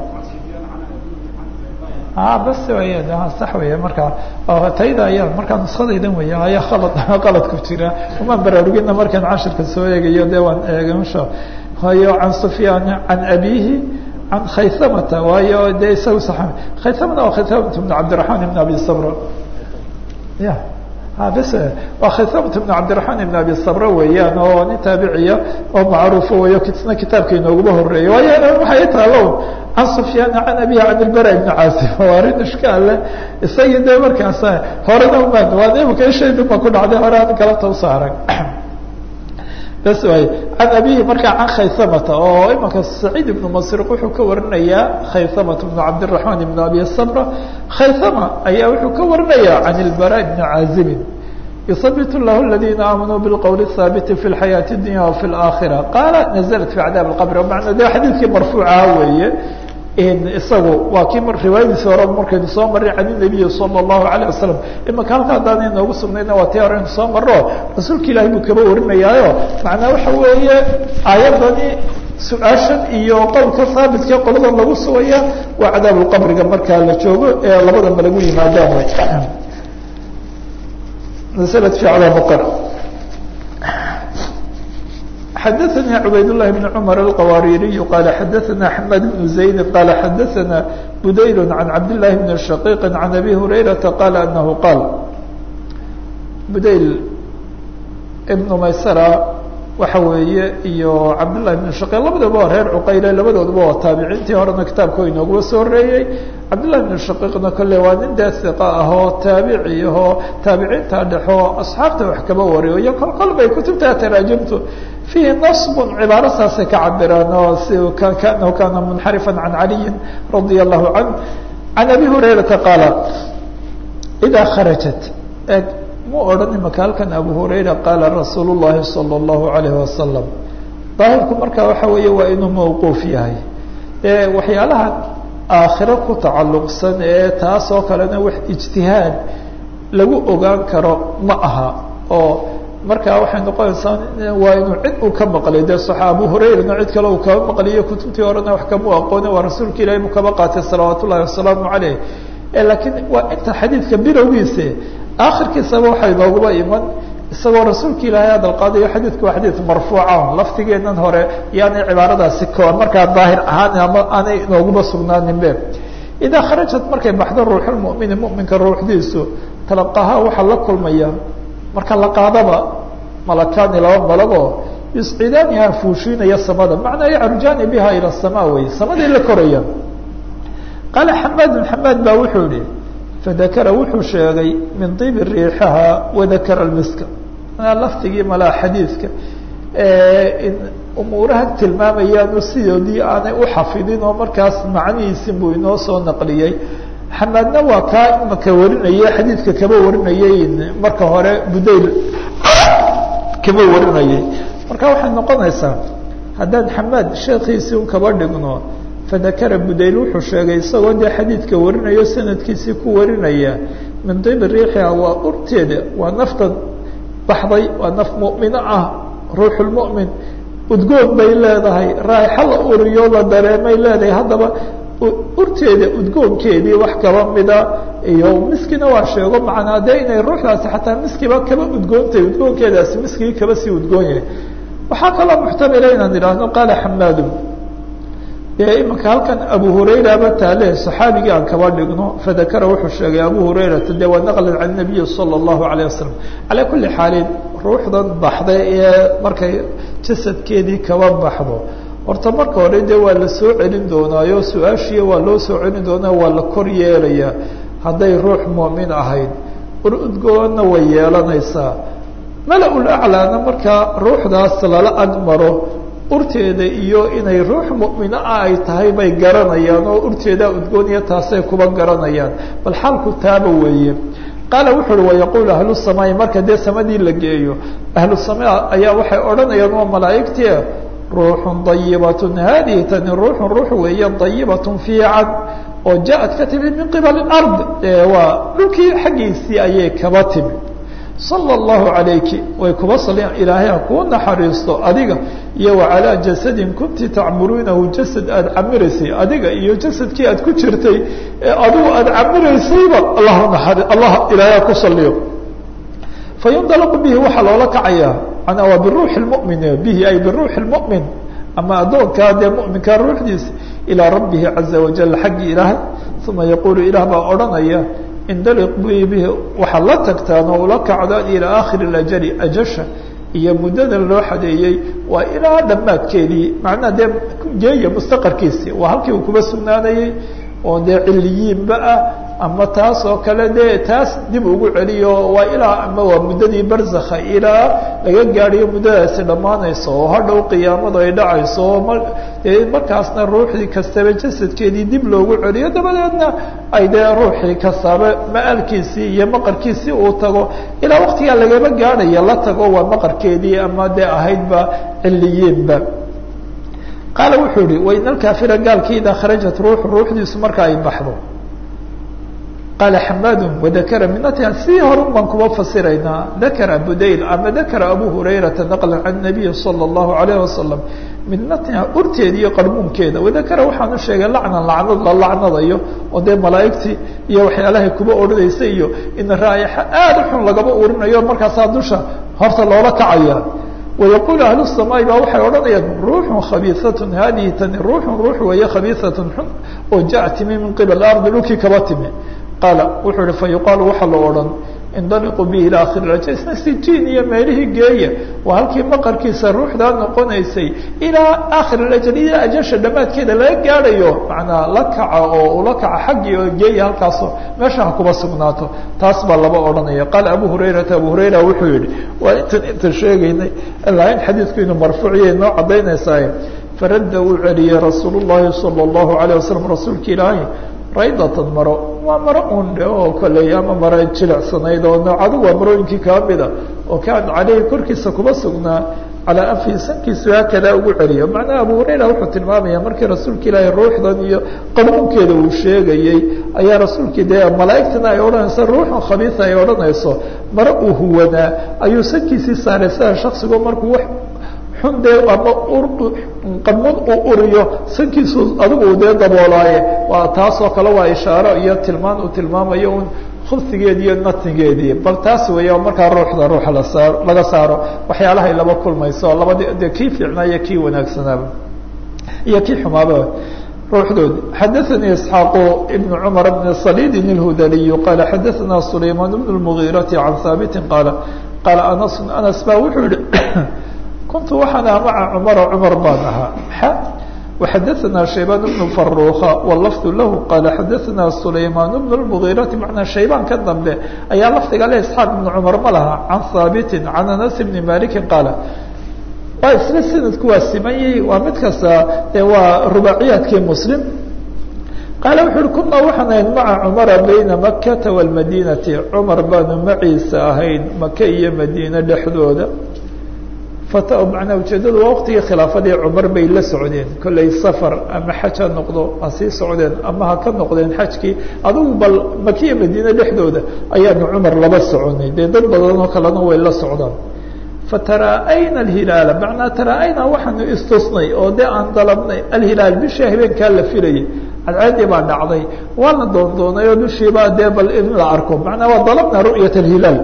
a bas waya sax weya marka tayda ayaa markaa nuskadaydan weya ayaa khalad qalad ku jira umaan baraarugina markaan cashirka soo eegayo dee waan eegay masha hayo can sufyaan can abihi can khaysamata waayo dee isaga saxaabi khaysamana waa khaysamata bn cabdiraxmaan ibn abi sabra ya bs waa khaysamata bn cabdiraxmaan ibn abi sabra weeyaan oo nin taabiciya oo macruufo weyo isna kitaabka inooguba horeeyay waayo waxay taalo can sufyaan can abihi can ilbara ibn caasib waa arrin ishkaal leh isagii dee markaas horena umaan waa imika ishaydu ma ku dhacday hore aan galabta usoo arag bas waay can abihi markaa can khaysamata oo imanka saciid ibnu masruuq wuxuu ka warinayaa khaysamata bnu cabdiraxmaan ibn abi sabra khaysama ayaa wuxuu ka warinayaa can ilbara ibni caazibin yuhabit llahu aladiina aamanuu bilqowli haabiti fi lxayaati dunya wafi laakhira qaala naزlat fi cadaab lqabr macna de xadiidkii marfuucaha weeye isagu waa kii riwaayadiisi hore markaynu soo maray can inabiyi sala allahu alayh wasalam imanka halka haddaan inoogu sugnayna waa tii hore inu soo maro rasuulka ilaahi buu kaba warinayaayo macnaa waxa weeye aayadani su-aashan iyo qowlka haabitka qoladan lagu sugaya waa cadaabulqabriga markaa la joogo ee labada ma lagu yimaadaan naزlat fi cadaab qar xadaثnي cubayd للhi بن cmر الqwاririي qال xadaثna حmad بن زayd qال xadaثna budayl عan cabd للahi بن شhقيq عan abي هurayرaةa qال أنahu qاal budayl بن maysra waxa weeye iyo cabdالlahi بن shaqيq labadaba waa reer cuqayle labadoodaba waa taabiciintii horena kitaabka inooguba soo horeeyey cabdالlahi بن shaqiiqna kole waa nin dee hiqa ah oo taabici ahoo taabiciinta dhexo asxaabta wax kaba wariyo iyo kol kol bay kutubta taraajimtu fiihi naصbun cibaaro saasay ka cabiraan oo si kaanahu kana munxarifa can caliyi radia allahu canh can abi hurayrata qaala idaa kharajat eg mu odhan imaka halkan abu hurayra qaala rasuul الlahi salى الlahu عalayh wasalam daahirku marka waxa weeye waa inuu mawquuf yahay waxyaalaha aakhiro ku tacalluqsan ee taas oo kalena wax ijtihaad lagu ogaan karo ma aha oo marka waxay noqonaysaa waa inuu cid uu ka maqlay dee saxa Abu Hurayrana cid kale uu kaba maqliyo kutubtii horena wax kama aqoon waa rasuulka Ilaahay uu kaba qaatay salawaatu Allahi wasalaamu alayh laakiin waa inta xadiidka bilowgiisa aakhirkiisa waxay nooguba iman isagoo rasuulka Ilaahay hadal qaadayo xadiidku waa xadiid marfuuca laftigeenan hore yaani cibaaradaasi koo marka daahir ahaan ama aanay nooguba sugnaanin be ida kharajat markay baxdo ruuxul mu'min mu'minka ruuxdiisu talaqaha waxa la kulmaya marka la qaadaba malakaan laba malago yuscidaaniha fuushinaya samada macnaa yarjaani biha ila samaa way samada la koraya qala Hamad Hamad baa wuxuu yiri fadakara wuxuu sheegay min dib riihaha wadakara almiska ana laftigii mala xadiiska ee umuuraha tilmaamayaan sidoodii aanay u xafidin oo markaas macnihiisa buu inoo soo naqliyay Hamadna waa ka imaka warinaya xadiidka kaba warinayay marka hore Budayl kaba warinayay marka waxay noqonaysaa haddaan Hamad sheekhiisi uu kaba dhigno fadakara Budayl wuxuu sheegay isagoo de xadiidka warinayo sanadkiisii ku warinaya min dib riixa waa urteeda waa nafta baxday waa naf mu'mina ah ruuxul mu'min udgoon bay leedahay raaxo la uriyo la dareemay leedahay haddaba urteeda udgoonkeedii wax kaba mida iyo miskina waa sheego macnaa de inay ruuxdaasi xataa miskiba kaba udgoontay udgoonkeedaasi miskii kaba sii udgoon yahay waxaa kaloo muxtamila inaan idhaahno qaala Xamaadu imanka halkan Abu Hurayra ba taale saxaabigii aan kaba dhigno fadakara wuxuu sheegay Abu Hurayra de waa naqlan can nabiy sallallahu alayhi wasallam ala kulli xaalin ruuxdan baxday ee markay jasadkeedii kaba baxdo horta marka hore de waa la soo celin doonaayo su'aashiya waa loo soo celin doonaa waa la kor yeelaya hadday ruux mu'min ahayd udgoonna way yeelanaysaa mala'ul a'laana marka ruuxdaas lala agmaro urteeda iyo inay ruux mu'mina ay tahay bay garanayaan oo urteeda udgooniya taasay kuba garanayaan bal xalku taaba weeye qala wuxuu wa yaqulu ahlu samaa'i marka de samadii la geeyo ahlu samaa ayaa waxay oranayaan oo malaa'iktii ruuxun dayibatun hadihi tan ruuxun ruux weeye dayibatun fiican oo jaat ka timid min qibal al-ard waa dhulkii xaqiisii ayay kaba timid صلى الله عليك ويكبصل إلهي أكون حريصته أديك يو على جسد كنت تعمرونه جسد أد عمرسي أديك يو جسد كي أد كتشرتي أدو أد عمرسي اللهم حريص الله إلهي أكسليه فينطلق به وحل لك عياه أنا وبالروح المؤمن به أي بالروح المؤمن أما أدوك كان مؤمن كان روح ديس إلى ربه عز وجل حق إلهي ثم يقول إله ما أرنيه indaliq bihi waxa la tagtaan oo la kacdaan ila aakhir al-ajal ajasha iyo muddada loo xadeeyay waa ilaa dhamaadkeedii macna de jeeyo mustaqarkiisi waa halkii uu kuba sugnaanayay oo de ciliyiin ba ama taas oo kale de taas dib ugu celiyo waa ilaa ama waa muddadii barzakha ilaa laga gaariyo muddadaasi dhamaanayso oo hadhow qiyaamada ay dhacayso markaasna ruuxii kastaba jasadkeedii dib loogu celiyo dabadeedna ay de ruuxii kastaba maalkiisii iyo maqarkiisii uu tago ilaa waqtiga lagaba gaaraya la tago waa maqarkeedii ama de ahaydba ciliyiinba qaala wuxuu yidhi wain alkaafira gaalkii idaa kharajat ruux ruuxdiisu marka ay baxdo قال حماد وذكر منتها سيهر من كما فسرنا ذكر بديل أما ذكر أبو هريرة نقلا عن النبي صلى الله عليه وسلم منتها أرتدي قربون كذا وذكر وحنا الشيء لعنة لعنة الله لعنة ضيه وده ملائكتي يوحي عليه كبا أرد يسيو إن الرائحة آدح لقبا أورنا يوم مركز صادوشة هرت الله لك عيان ويقول أهل السماء بوحي ورضي روح خبيثة هذه تن روح روح وهي خبيثة وجاءت من قبل الأرض لك كباتمي قال وحر فيقال وحل أورن indaliqu bihi ila akhir raja isna sijiin iyo meelihii geeya waa halkii maqarkiisa ruuxdaa noqonaysay ilaa akhir rajal ilaa ajasha dhamaadkeeda laga gaadhayo macnaa la kaca oo ula kaca xaggii oo geeya halkaasoo meesha ha kuba sugnaato taas baa laba odhanaya qaala abu hurayrata abu hurayra wuxuu yidhi waa intan inta sheegaynay ilaa in xadiidku inuu marfuuciye noo caddaynaysaay faradda uu celiyey rasuulu llahi sala allahu alayh wasalam rasuulka ilaahay raydatan maro waa maro undhe oo koley ama maro jilicsanayd oo noocadu waa marooyinkii kaa mida oo kaan caleyhi korkiisa kuma sugnaa calaa anfihi sankiisu haakadaa ugu celiyo macnaha abu hurayra wuxuu tilmaamaya markii rasuulka ilaahay ruuxdan iyo qarmuunkeeda uu sheegayey ayaa rasuulkii dee malaa'igtana ay odhanayso ruuxan khabiisa ay odhanayso mare uu huwanaa ayuu sankiisii saaray sida shaksigu markuu wax xun dee ama qarmuun uu uriyo sankiisu adigu dee daboolaaye waa taasoo kale waa ishaaro iyo tilmaan uu tilmaamayo un khubsigeedi iyo natnigeedii bal taas weeya markaa ruuxda ruuxa la saaro laga saaro waxyaalahay laba kulmayso labadi dee kii fiicnaa iyo kii wanaagsanaaba iyo kii xumaaba ruuxdoodi xadaثanii isxaaqu ibn cumar bn salidin اlhudaliyu qaala xadaثana sulayman bn اlmugiirati can haabitin qaala qaala anas anas baa wuxuu yihi kuntu waxaan aha maca cumara cumar baan ahaa وxadaثna شhaybان بن فaruka والlفظ lahu qala xadaثna سulayman بن المغيرaةi manaa shaybaan ka dambe ayaa lafdiga le isxaaq بن cmar ma laha can haabiti can anas بni maliki qaala waa isla sanadku waa simanyey waa mid kasta e waa rubaaciyaadkii mslim qaala wuxu uhi kunaa waxaan ahayn maca cumara bayna makata والmadinati cumar baanu maciisa ahayn maka iyo madiine dhexdooda fata manaa ujeedadu waa waqtigii khilaafadii cumar bay la socdeen kollay safar ama xaj ha noqdo ha sii socdeen ama ha ka noqdeen xajkii adugu bal makiya madiine dhexdooda ayaanu cumar laba soconay dee dad badanoo kalena way la socdaan fataraa'ayna alhilaala macnaa taraa'ayna waxaanu istusnay oo dee aan dalabnay alhilaal bishii habeenkaa la filayay cadceedii baa dhacday waana doondoonay oo bishiibaa dee bal in la arko macnaa waa dalabna ru'yat alhilaal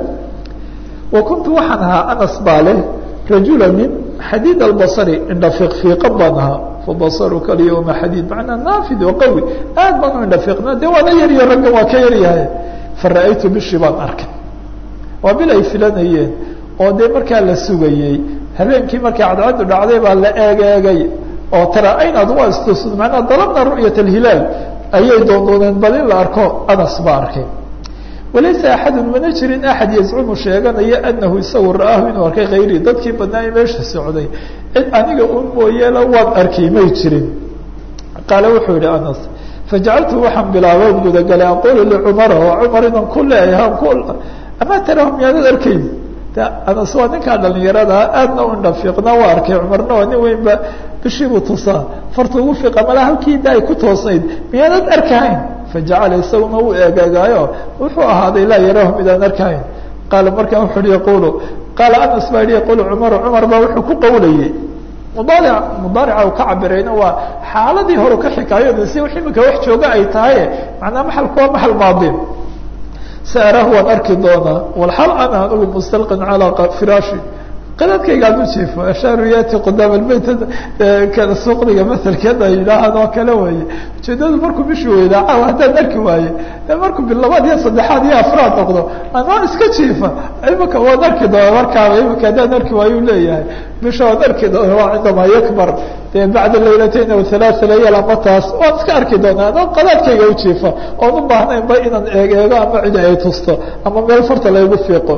wa kuntu waxaan ahaa anas baa leh rajula nin xadiid albasari indha fiiqfiiqan baan ahaa fabasaruka alyawma xadiid macnaa naafid oo qawi aad baan u indha fiiqnaa dee waana yaryo raggan waa ka yaryahay fara'aytu bishii baan arkay waa bil ay filanayeen oo dee markaa la sugayey habeenkii markii cadcaddu dhacday baa la eegeegay oo tara-aynaad waa istusud macnaa dalabna ru'yat alhilaal ayay doondooneen bal in la arko anas baa arkay walaysa axadu mana jirin axad yazcumu sheeganaya anahu isagu ra'aahu inuu arkay hayrii dadkii badnaa meesha socday cid aniga un mooyeela waan arkay may jirin qaala wuxuu yihi anas fajacaltu waxaan bilaabay gudagalay aqulu licumara waa cumar inan ku leeyaha amaa tarahu miyaanad arkayn anas waa ninkaa dhalinyarada aadna u indha fiiqnaa waa arkay cumarna waa nin weynba bishiibuu tusaa farta ugu fiiqa mala halkii da ay ku toosnayd miyaanad arkahayn fajacala isaguna uu eegeegaayo wuxuu ahaaday laa yarahu midaan arkahayn qaala markaa wuxu uhi yaqulu qaala anas baa yihi yaqulu cumaru cumar baa wuxuu ku qawlayey mudaaric mudaarica uu ka cabirayna waa xaaladii hore ka xikaayooda si imika wax jooga ay tahay macnaa maxalku waa maxal maadin saarahu waan arki doonaa walxal ana anugu mustalqin calaa firaashi qadaadkaygaan u jiifo ashaaru yaati qudaam albeyt kana suuqdiga masalkeeda yidhaahaan oo kale weeye ujeedadu markuu bishii weydaa caawa haddaan arki waaye markuu bilabaad iyo saddexaad iyo afraad noqdo anaan iska jiifa imika waan arki doona markaaba imika haddaan arki waayo u leeyahay bisha waan arki doona waa cindamaa yakbar dee bacda laylatayn aw halaaa layal ama taas waan iska arki doonaa anoo qadaadkayga u jiifa oon u baahnaynba inaan eegeego ama cidi ay tusto ama meel farta laygu fiiqo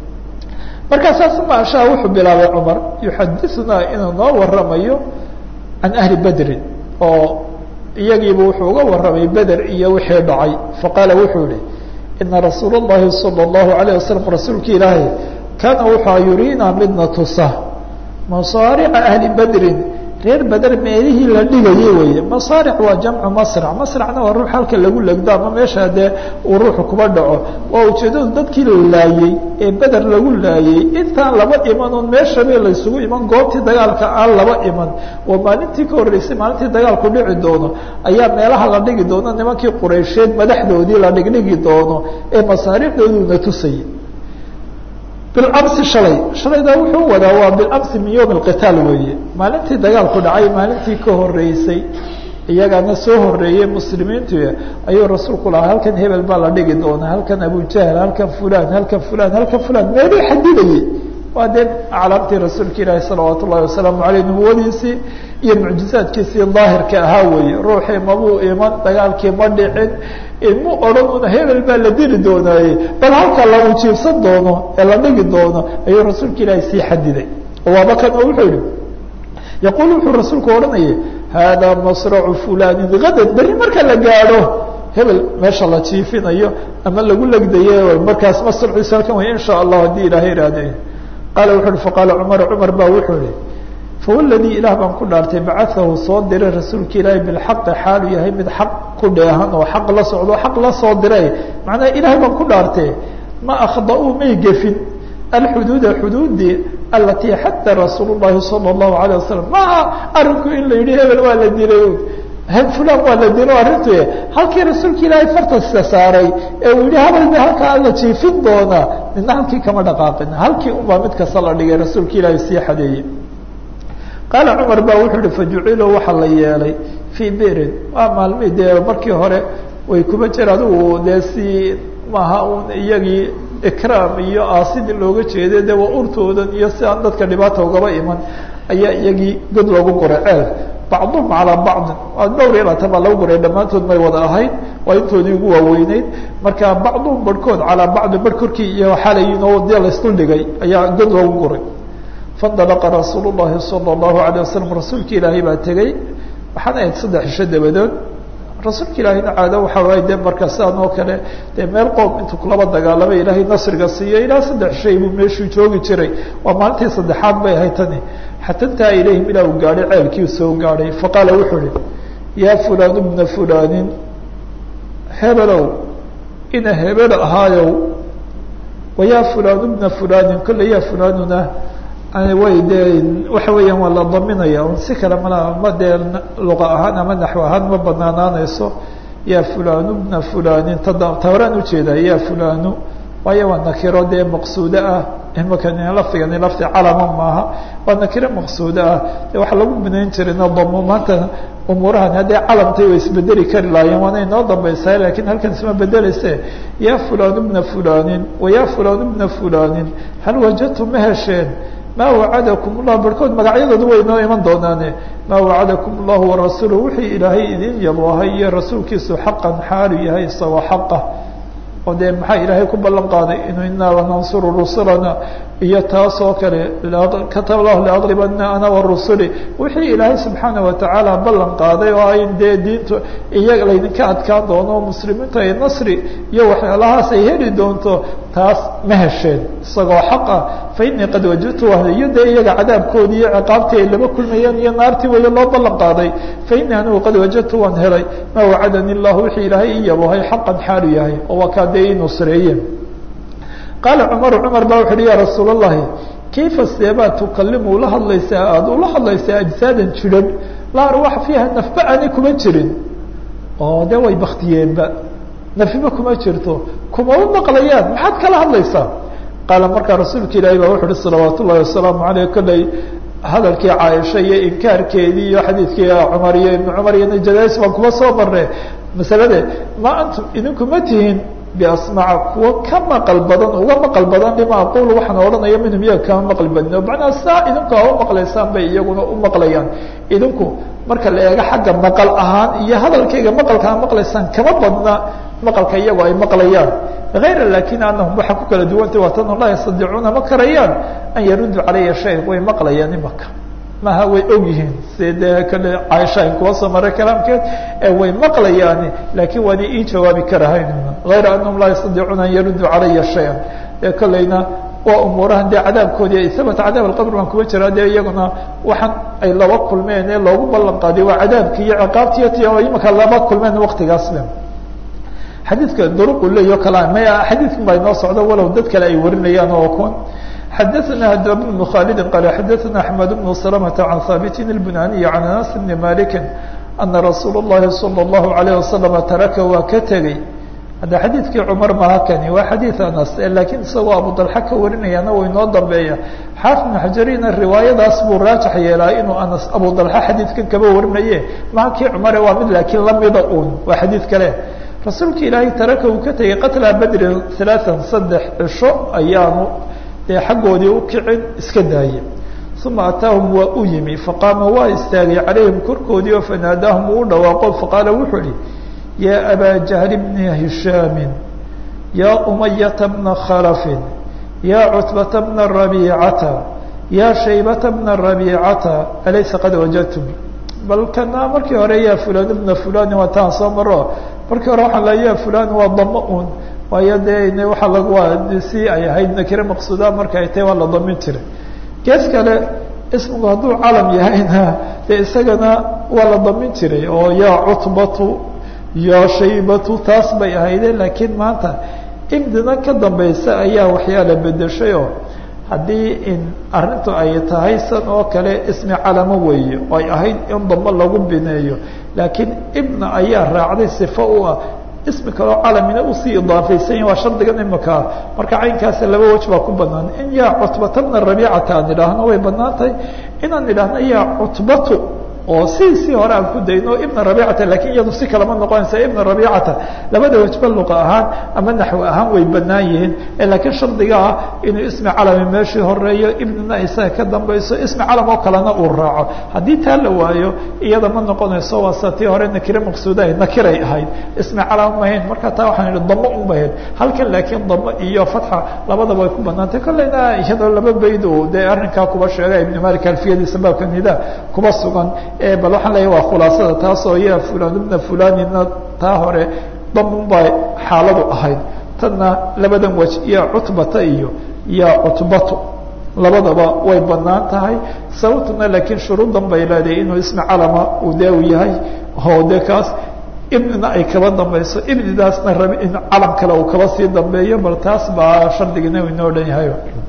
markaa saas maashaa wuxuu bilaabay cumar yuxadiثunaa inuu noo waramayo can ahli bedrin oo iyagiiba wuxuu uga waramay beder iyo wixii dhacay faqaala wuxuu yihi ina rasuul الlahi salى الlahu عalيه wasalam rasuulka ilaahay kaana wuxua yuriinaa midna tusa masaarica ahli bedrin reer beder meelihii la dhigayay weeye masaaric waa jamcu masrac masracna waa ruux halka lagu legdo ama meesha dee uu ruuxu kuba dhaco waa ujeedadu dadkii la laayey ee beder lagu laayey intaan laba iman oon meeshabe laysugu iman goobtii dagaalka aan laba iman waa maalintii ka horreysay maalintii dagaalku dhici doono ayaa meelaha la dhigi doono nimankii quraysheed madaxdoodii la dhigdhigi doono ee masaariicdooduna tusayay bilamsi shalay shalaydaa wuxuu wadaa waa bilamsi min yowm alqitaal weeye maalintii dagaalku dhacay maalintii ka horeysay iyagana soo horeeyey muslimiintu ayuu rasuulku lahaa halkan hebel baa la dhigi doonaa halkan abujahl halkan fulan halkan fulan halkan fulan meeluu xadidayey waa dee aclaamtii rasuulka ilaahi salawaat ullahi wasalaamu aleyh nubuwadiisii iyo mucjizaadkiisii daahirka ahaa weeye ruuxii mabuu iman dagaalkii ma dhicin mu odhan una hebel baa la dili doonaaye bal halka lagu jiibsan doono ee la dhigi doono ayuu rasuulka ilaahi sii xadiday waaba kan oo wuxuu yihi yaquul wuxuu rasuulku odhanayay haadaa masracu fulanin gadad berri marka la gaadho hebel meesha la jiifinayo ama lagu legdaye markaas masraciisa halkan way insha allah haddii ilaahay iraade qaala wuxu uhi faqaala cumar cumar baa wuxuu ihi fawladii ilaah baan ku dhaartay bacaahu soo diray rasuulka ilaahi bilxaqi xaalu yahay mid xaq ku dheehan oo xaq la socdo xaq la soo diray macnaha ilaahay baan ku dhaartay ma akhda'uu may gefin alxuduuda xuduudii alatii xata rasuul llahi sala allahu alayh wasalam maa arinku in la yidhi hebel waa la dilay fulan waa la dilo arrintu halkii rasuulka ilaahay fartasta saaray ee uu yihi habal ba halkaa alla jiifin doona midna halkii kama dhaqaaqin halkii unbaa mid kasta la dhigay rasuulka ilaahay sii xadeeyey qaala cumar baa wuxuu uhi fajucilo waxaa la yeelay fii birin waa maalmii dee markii hore way kuma jira adigu dee si maaha un iyagii ikraam iyo aasidii looga jeeday dee waa urtoodan iyo si aan dadka dhibaata ugaba iman ayaa iyagii god loogu guray ceel bacduhum calaa bacdin waa dhowr iyo labaatan baa lagu guray dhammaantood may wada ahayd waa intoodii ugu waaweyneyd marka bacduhum barhkood calaa bacdin barh korkii iyo xalayin oo dee laysdul dhigay ayaa god loogu guray faindalaqa rasuul llahi sala allahu alayh wasalam rasuulka ilaahay baa tegey waxaana ahayd saddex cisho dabadood rasuulka ilaahayna caado waxaa waay de marka sidaan oo kale dee meel qoom intuu kulaba dagaalamay ilaahay nasriga siiyo ilaa saddex shay buu meeshuu joogi jiray waa maalintii saddexaad bay ahayd tani xata intaha ilayhim ilaa uu gaadhay ceelkii soo gaadhay faqaala wuxuu ihi yaa fulaan bna fulaanin hebelow ina hebel ahaayow wayaa fulaan bna fulaanin kolle yaa fulaanuna way dee waxa weeyaan waa la daminaya un si kale mana ma dee luqa ahaan ama naxw ahaan ma banaanaanayso yaa fulanu bna fulanin tawaraan ujeedaa yaa fulanu waayo waa nakiro dee maqsuudo ah imaka lafdigani lafdi calama maaha waa nakiro maqsuudo ah de waxaa lagu binayn jirayna damo maanta umuurahan haddee calamtay way isbedeli kari lahaayeen waana inoo dambaysaa lakiin halkan isma bedeleyse yaa fulanu bna fulanin wayaa fulanu bna fulanin hal wajadtum ma hesheen maa wacadakum llah barhkood magacyadoodu way noo iman doonaane maa wacadakum allahu warasuulu wixii ilaahay idin yaboohay iyo rasuulkiisu xaqan xaalu yahay isagoo xaqa oo dee maxaa ilaahay ku ballan qaaday inuu inaa lanansuru rusulana iyo taas oo kale kataba allahu liadribana ana warusuli wixii ilaahay subxaana watacaala ballan qaaday oo ay dee diintu iyaga laydinka adkaan doono muslimiinta ay nasri iyo waxyaalahaas ay heli doonto taas ma hesheen isagoo xaqa fa inii qad wajadtu iyo dee iyaga cadaabkoodii iyo ciqaabtii ay laba kulmayeen iyo naartii waya loo ballan qaaday fa inii anigu qad wajadtu waan helay maa wacadani llahu wixii ilaahay ii yaboohay xaqan xaalu yahay oo waa kaa dee ii nusreeyeen qaala cumaru cumar baa wuxu uhi ya rasuul allahi kayfa seebaa tukalimu ula hadlaysaa aada ula hadlaysaa ajsaadan jiran laa arwax fiiha nafba ani kuma jirin oo dee way baktiyeenba nafiba kuma jirto kuma u maqlayaan maxaad kala hadlaysaa qaala markaa rasuulka ilaahi baa wuxu uhi salawaat ullahi wasalaamu aleyh kolley hadalkii caaisha iyo inkaarkeedii iyo xadiidkii cumar iyo ibnu cumar iyo najadays baan kuma soo marne masalade ma antum idinku ma tihiin biasmaca kuwa ka maqal badan uga maqal badan lima aqulu waxaan odhanaya minhum iyaga kama maqli badno macnaa saa idinku aa u maqlaysaan bay iyaguna u maqlayaan idinku marka la eego xagga maqal ahaan iyo hadalkayga maqalka a maqlaysaan kama badna maqalka iyagu ay maqlayaan hayra lakin anahum waxaa ku kala duwantay waatan la yastadicuuna ma karayaan an yaruddu calaya shay way maqlayaan imaka maha way og yihiin si dee kale caaisha in kuwa soo maray kalaamkeed ee way maqlayaani laakiin waana ii jawaabi karahaynuna hayra anahum laa yastadicuuna an yaruddu calaya shayan ee kolleyna waa umuurahan dee cadaabkoodii sabata cadaab alqabr baan kuma jiraa dee iyaguna waxaan ay laba kulmeen ee loogu ballan qaaday waa cadaabkii iyo ciqaabtiiyo ti oo imaka laba kulmeen waktigaasle xadiidka duruqu leeyo kala maya xadiidkan baa inoo socdo walow dad kale ay warinayaan oo kun xadaثna hdab بن khالd qال xadaثna أحmed بن سلمة عن haaبt البناني عن أنس بن مالك أنa رasuul الlahi صلى الله عليه وسلم taraka waa ka tegey hadda xadiidkii cmar maha kani waa xadiiث anas lakiin isagoo abu dalxa ka warinayaana way noo dambeeya xaafid بن xajarina riwaayadaas buu raajax yeelaa inuu anas abu dalxa xadiidkan kaba warinaye maha kii cmare waa mid laakiin lamida un waa xadiid kale rasuulka ilaahay taraka uu ka tegey qatla bedrin ثaلaaثa saddex cisho ayaanu dee xaggoodii u kicin iska daaye uma ataahum waa u yimi faqaama waa istaagay calayhim korkoodii oo fanaadaahum uu dhawaaqo faqaala wuxuu ihi yaa abaa jahli bni hishaamin yaa umayata bna khalafin yaa cutbata bna rabiicata yaa shaybata bna rabiicata alaysa qad wajadtum bal kana markii hore yaa fulan bna fulani waa taan soo maro markii hore waxaan laa yaa fulan waa damo un waayo dee waaa lag waa si ay ahayd nakire maqsuuda marka ay tahay waa la damin jiray gees kale ismigu hadduu calam yahayna dee isagana waa la damin jiray oo yaa cutbatu ya shaybatu taas bay ahaydeen laakiin maanta imdina ka dambaysa ayaa waxyaala bedeshay oo haddii in arrintu ay tahay san oo kale ismi calamo weeye oo ay ahayd in damba lagu bineeyo laakiin ibna ayaa raacday sifo u ah ismi kaloo calamina usii idaafaysan yahi waa shardigan imika marka caynkaasi laba wej baa ku banaan in yaa cutbata bna rabiicata aan idhaahno way banaan tahay inaan idhaahno yaa cutbatu oo si si hore aan ku dayno ibna rabiicata lakin iyadu si kalama noqonaysa ibna rabiicata labada wejba luqa ahaan ama naxwi ahaan way banaan yihiin laakiin shardiga ah inuu ismi calami meeshii horeeyo ibnina isaga ka dambayso ismi calam oo kalena uu raaco haddii taa la waayo iyada ma noqonayso waa sa tii hore nakire maqsuudahay nakiray ahayd ismi calam mahayn marka taa waxaan idhi damo umahayn halkan laakiin damo iyo fatxa labadaba way ku banaantay kolleyna iyadoo laba bayd oo dee arrinkaa kuba sheega ibnu malik alfiyadiisa baabka nida kuba sugan bal waxaan leeyahy waa khulaasada taasoo ya fulan ibna fulanina taa hore damun bay xaaladu ahayd tanna labadan wej ya cutbata iyo ya cutbatu labadaba way banaan tahay sababtuna laakiin shuruudan bay leedahay inuu ismi calama uu dee u yahay oo dee kaas ibnina ay kaba dambayso ibnidaasna rabi in calam kale uu kaba sii dambeeyo bal taas baa shardigina inoo dhan yahay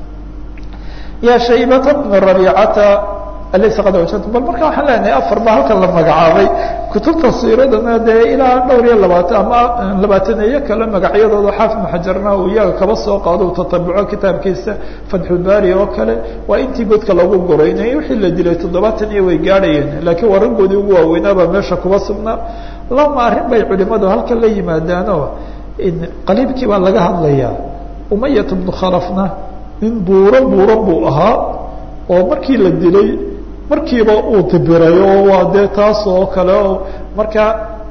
ya shaybata bna rabiicata alaysa qad wajadtum bal marka waxaan leenahay afar ba halkan la magacaabay kutubta siiradana dee ilaa dhowr iyo labaatan ama labaataneeyo kale magacyadooda xaafid muxajarna uu iyaga kaba soo qaado uu tatabuco kitaabkiisa fatxulbaari oo kale waa intii godka lagu goraynay wixii la dilay toddobaatan iyo way gaadhayeen laakiin warangoodii ugu waaweynaabaa meesha kuba sugnaa lama arrin bay culimadu halkan la yimaadaanoo qaliibkii baa laga hadlayaa umayat bnu khalafna nin buuro buuran buu ahaa oo markii la dilay markiiba uu tibiray oo waa dee taas oo kale oo markaa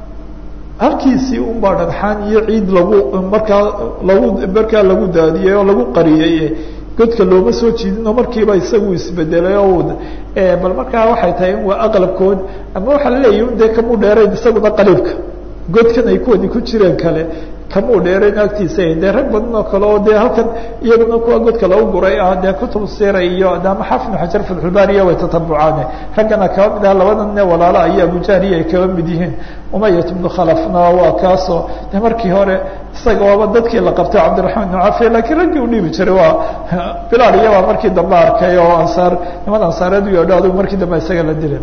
halkiisii unbaa dhagxaan iyo ciid lagu markaa lagu markaa lagu daadiyey oo lagu qariyey godka looma soo jiidin oo markiiba isagu isbedelay oo bal markaa waxay tahay in waa aqlabkood ama waxaa laleeyahy un dee kamuu dheerayn isaguna qaliibka godkan ay kuwani ku jireen kale kamuu dheerayn agtiisa dee rag badan oo kale oo dee halkan iyaguna kuwa godka lagu guray ah dee kutub sira iyo ama xaafid ibnu xajar fatxulbaariya way tatabucaane raggana kaba mid ah labadan ne walaala iyo abujahliya ay kaba mid yihiin umayat ibnu khalafna waa kaasoo de markii hore isaga waaba dadkii la qabtay cabdiraxmaan ibnu cafiya laakiin raggii u dhiibi jiray waa bilaal iyabaa markii dambe arkay oo ansaar niman ansaareed u yeedho adigu markii dambe isaga la dilay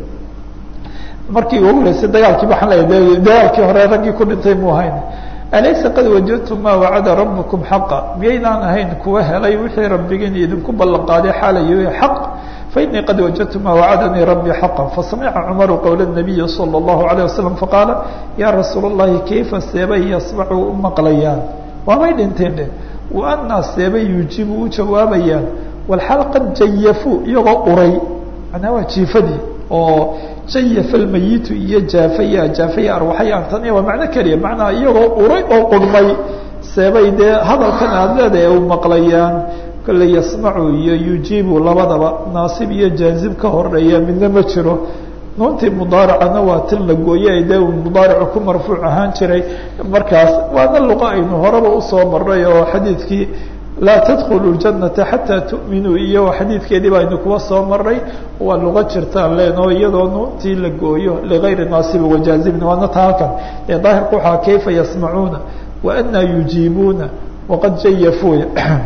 markii ugu horeysay dagaalkii waxaan leeyahay dagaalkii hore raggii ku dhintay muu ahayn alaysa qad wajadtum maa wacada rabbukum xaqa miyaynaan ahayn kuwa helay wixii rabbigiin idinku ballan qaaday xaalayo xaq fainii qad wajadtu maa wacadanii rabbii xaqa fasamica cumaru qowla nabiyi sala allahu alayh wasalam faqaala yaa rasuula allahi kayfa seebay yasmacu u maqlayaan waamay dhinteen dhe wa anaa seebay yuujibu u jawaabayaan walxal qad jayafuu iyagoo uray manaa waa jiifadii oo jayafa almayitu iyo jaafaya jaafaya arwaxaya antani waa macno keliya macnaa iyagoo uray oo qurmay seebay dee hadalkan aada leedahay u maqlayaan kolle yasmacu iyo yujiibu labadaba naasib iyo jaazib ka horeeya midna ma jiro nuuntii mudaaracana waa tin la gooyey dee uu mudaaricu ku marfuuc ahaan jiray markaas waana luqa aynu horeba usoo maray oo xadiidkii laa tadkulu ljanata xataa tu'minuu iyo xadiidkeedii ba aynu kuwa soo maray waa luqa jirtaan leenoo iyadoo nuuntii la gooyo ligayri naasibi wajaazibin waana ta halkan ee daahirku waxaa kayfa yasmacuuna wa anaa yujiibuuna waqad jayafuuya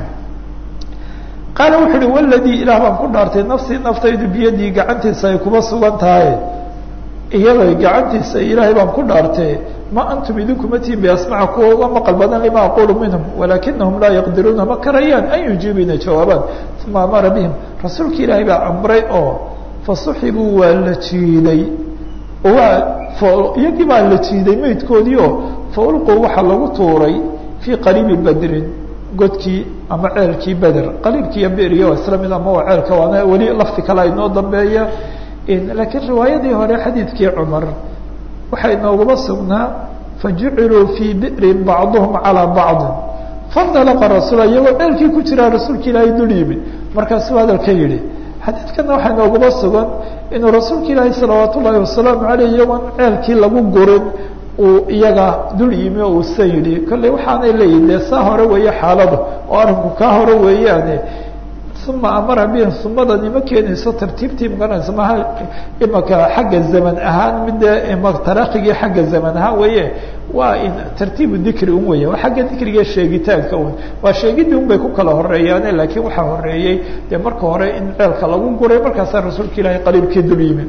qaala wuxu uhi waladii ilaah baan ku dhaartay nafsii naftaydu biyadii gacantiisa ay kuba sugan tahay iyaday gacantiisa ilaahay baan ku dhaartay ma antum idinkuma tihin biasmaca kuwa uga maqal badan lima aqulu minhum walaakinahum laa yaqdiruuna ma karayaan an yujiibu inay jawaabaan uma amara bihim rasuulka ilaahay baa amray oo fasuxibuu waa la jiiday waa iyagii baa la jiiday meydkoodii oo faulquu waxaa lagu tuuray fii qariibi badrin godkii ama ceelkii beder qaliibkii iyo beriya waa isla mid ama waa ceelka waana weli lafti kale aynoo dambeeya laakiin riwaayadii hore xadiidkii cumar waxaa inooguma sugnaa fajuciluu fii bi'rin bacduhum calaa bacdin fandalaqa rasuula iyagoo ceelkii ku jiraa rasuulka ilaahay dul yimid markaasuu hadalka yidhi xadiidkana waxaa inooguma sugan inuu rasuulka ilaahay salawaat ullaahi wasalaamu caleyh iyagoon ceelkii lagu gurin uu iyaga dul yimi oo uusan yidhi kolley waxaanay leeyihin dee saa hore weeye xaaladu oo arrinku kaa hore weeyaane uma amara bihim sumadani ma keenayso tartiibtii magaranaysa maha imaka xagga zaman ahaan midde ima tarakhigii xagga zaman ahaan weeye waa in tartiibu dikri un weya waa xagga dikriga sheegitaanka un waa sheegidii un bay ku kala horeeyaane laakiin waxaa horeeyey dee marka hore in ceelka lagu guray markaasaa rasuulka ilaahay qariibkii dul yimi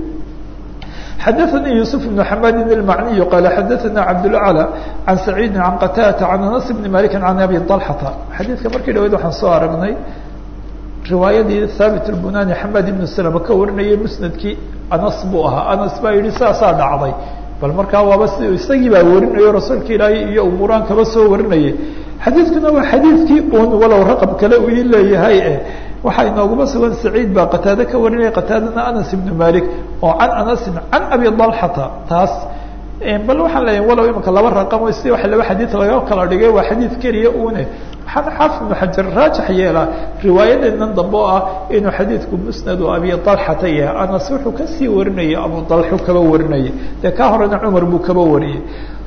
xadaثnي يوسف بن حماد المعني قال xadaثna cabdالأعلى عan سacيid عan qtاdة عan أنس بن مالك عan أbي طلحة xadiidka markii dhaweyd waxaan soo aragnay riwaayadii thaabit الbunani xamad ibn slm ka warinayay musnadkii anas buu ahaa anas baa yihi saasaa dhacday bal markaa waaba si isagii baa warinayo rasuulka ilaahay iyo umuuraan kaba soo warinayay xadiidkuna waa xadiidkii un walow raqab kale uu ii leeyahay e waxaa inooguma sugan saciid baa qataade ka warinaya qataadana anas ibn malik oo can anasin can abi dalxata taas bal waxaan leeyahay walow imika laba raqamo si wa laba xadiid laga kala dhigay waa xadiid keliya une waxaana xaafid ibnu xajar raajix yeelaa riwaayadeednan dambe oo ah inuu xadiidku musnadu abi dalxata yahay anas wuxuu kasii warinayay abu dalxu kaba warinayay dee kaa horena cumar buu kaba wariyey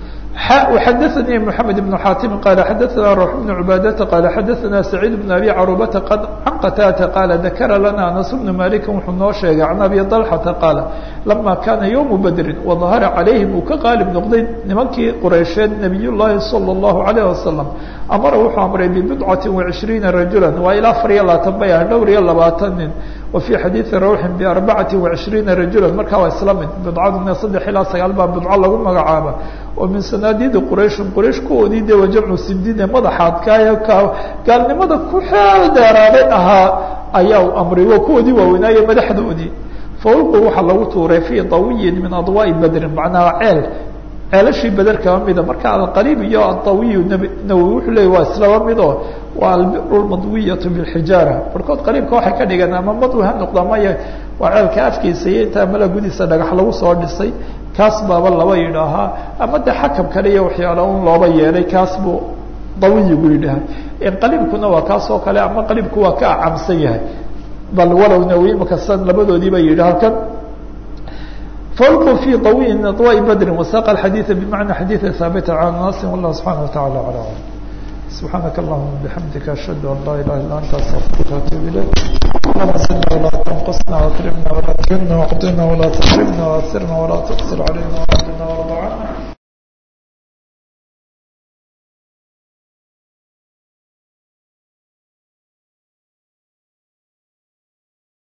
xadaثnي محamed بن xاtim qal xadaثna روح بن عbaadةa qal xadaثna سacيid بن abi caruبata can qtاdة qala dakara lana anas بن malik wuxuu noo sheegay can abi طلxata qaala lama kana yوم badri وظahara عalayhim uu ka qaalib noqday nimankii quraysheed nabiy llahi salى الlahu عalيه wasalam amara wuxuu amray bبdcaةi وعشhriiنa rajula waa ilaa afar iyo labaatan bay ah dhowr iyo labaatan nin وفي xadiiثi rawxi بarبacati وعشhriiنa rajula markaa waa isla mid bidcaduna saddex ilaa sagaal baa bidco lagu magacaaba oo min sanaadidi qurayshin quraysh kuwoodii dee wajamcu sindiine madaxaadkaayo ka gaalnimada ku xeel dheeraaday ahaa ayaa u amray waa kuwoodii waaweynaaye madaxdoodii faulqu waxaa lagu tuuray fii dawiyin min adwaa'i badrin macnaha ceel ceelashii beder kaba mida marka alqariib iyo adawiyu nawowi wuxuu leeyay waa islaba mid oo waa albiru lmadwiyatu bilxijaara barkood qariibka waxay ka dhigeen ama madwi ha noqda maya waa ceelka afkiisa iyo intaa mala gudiisa dhagax lagu soo dhisay kaas baaba laba yidhaahaa ama de xakam kale iyo waxyaala un looba yeelay kaas buu dawiyigu yidhaha qaliibkuna waa kaas oo kale ama qaliibku waa ka acamsan yahay bal walow nawi makasan labadoodiiba yidhi halkan falqu fi dawiyin min adwaa'i badrin wasaqa alxadiida bimacna xadiida haabita can nasin wallah subxana wataعala ala alam subxaanaka allahuma bixamdika ashhadu an laa ilaha illa anta astaqfiruka waatuub ilayk اللهم صل ولا تنقصنا واكرمنا ولا تهنا واعطنا ولا تحرمنا واثرنا ولا تقصر علينا وعدنا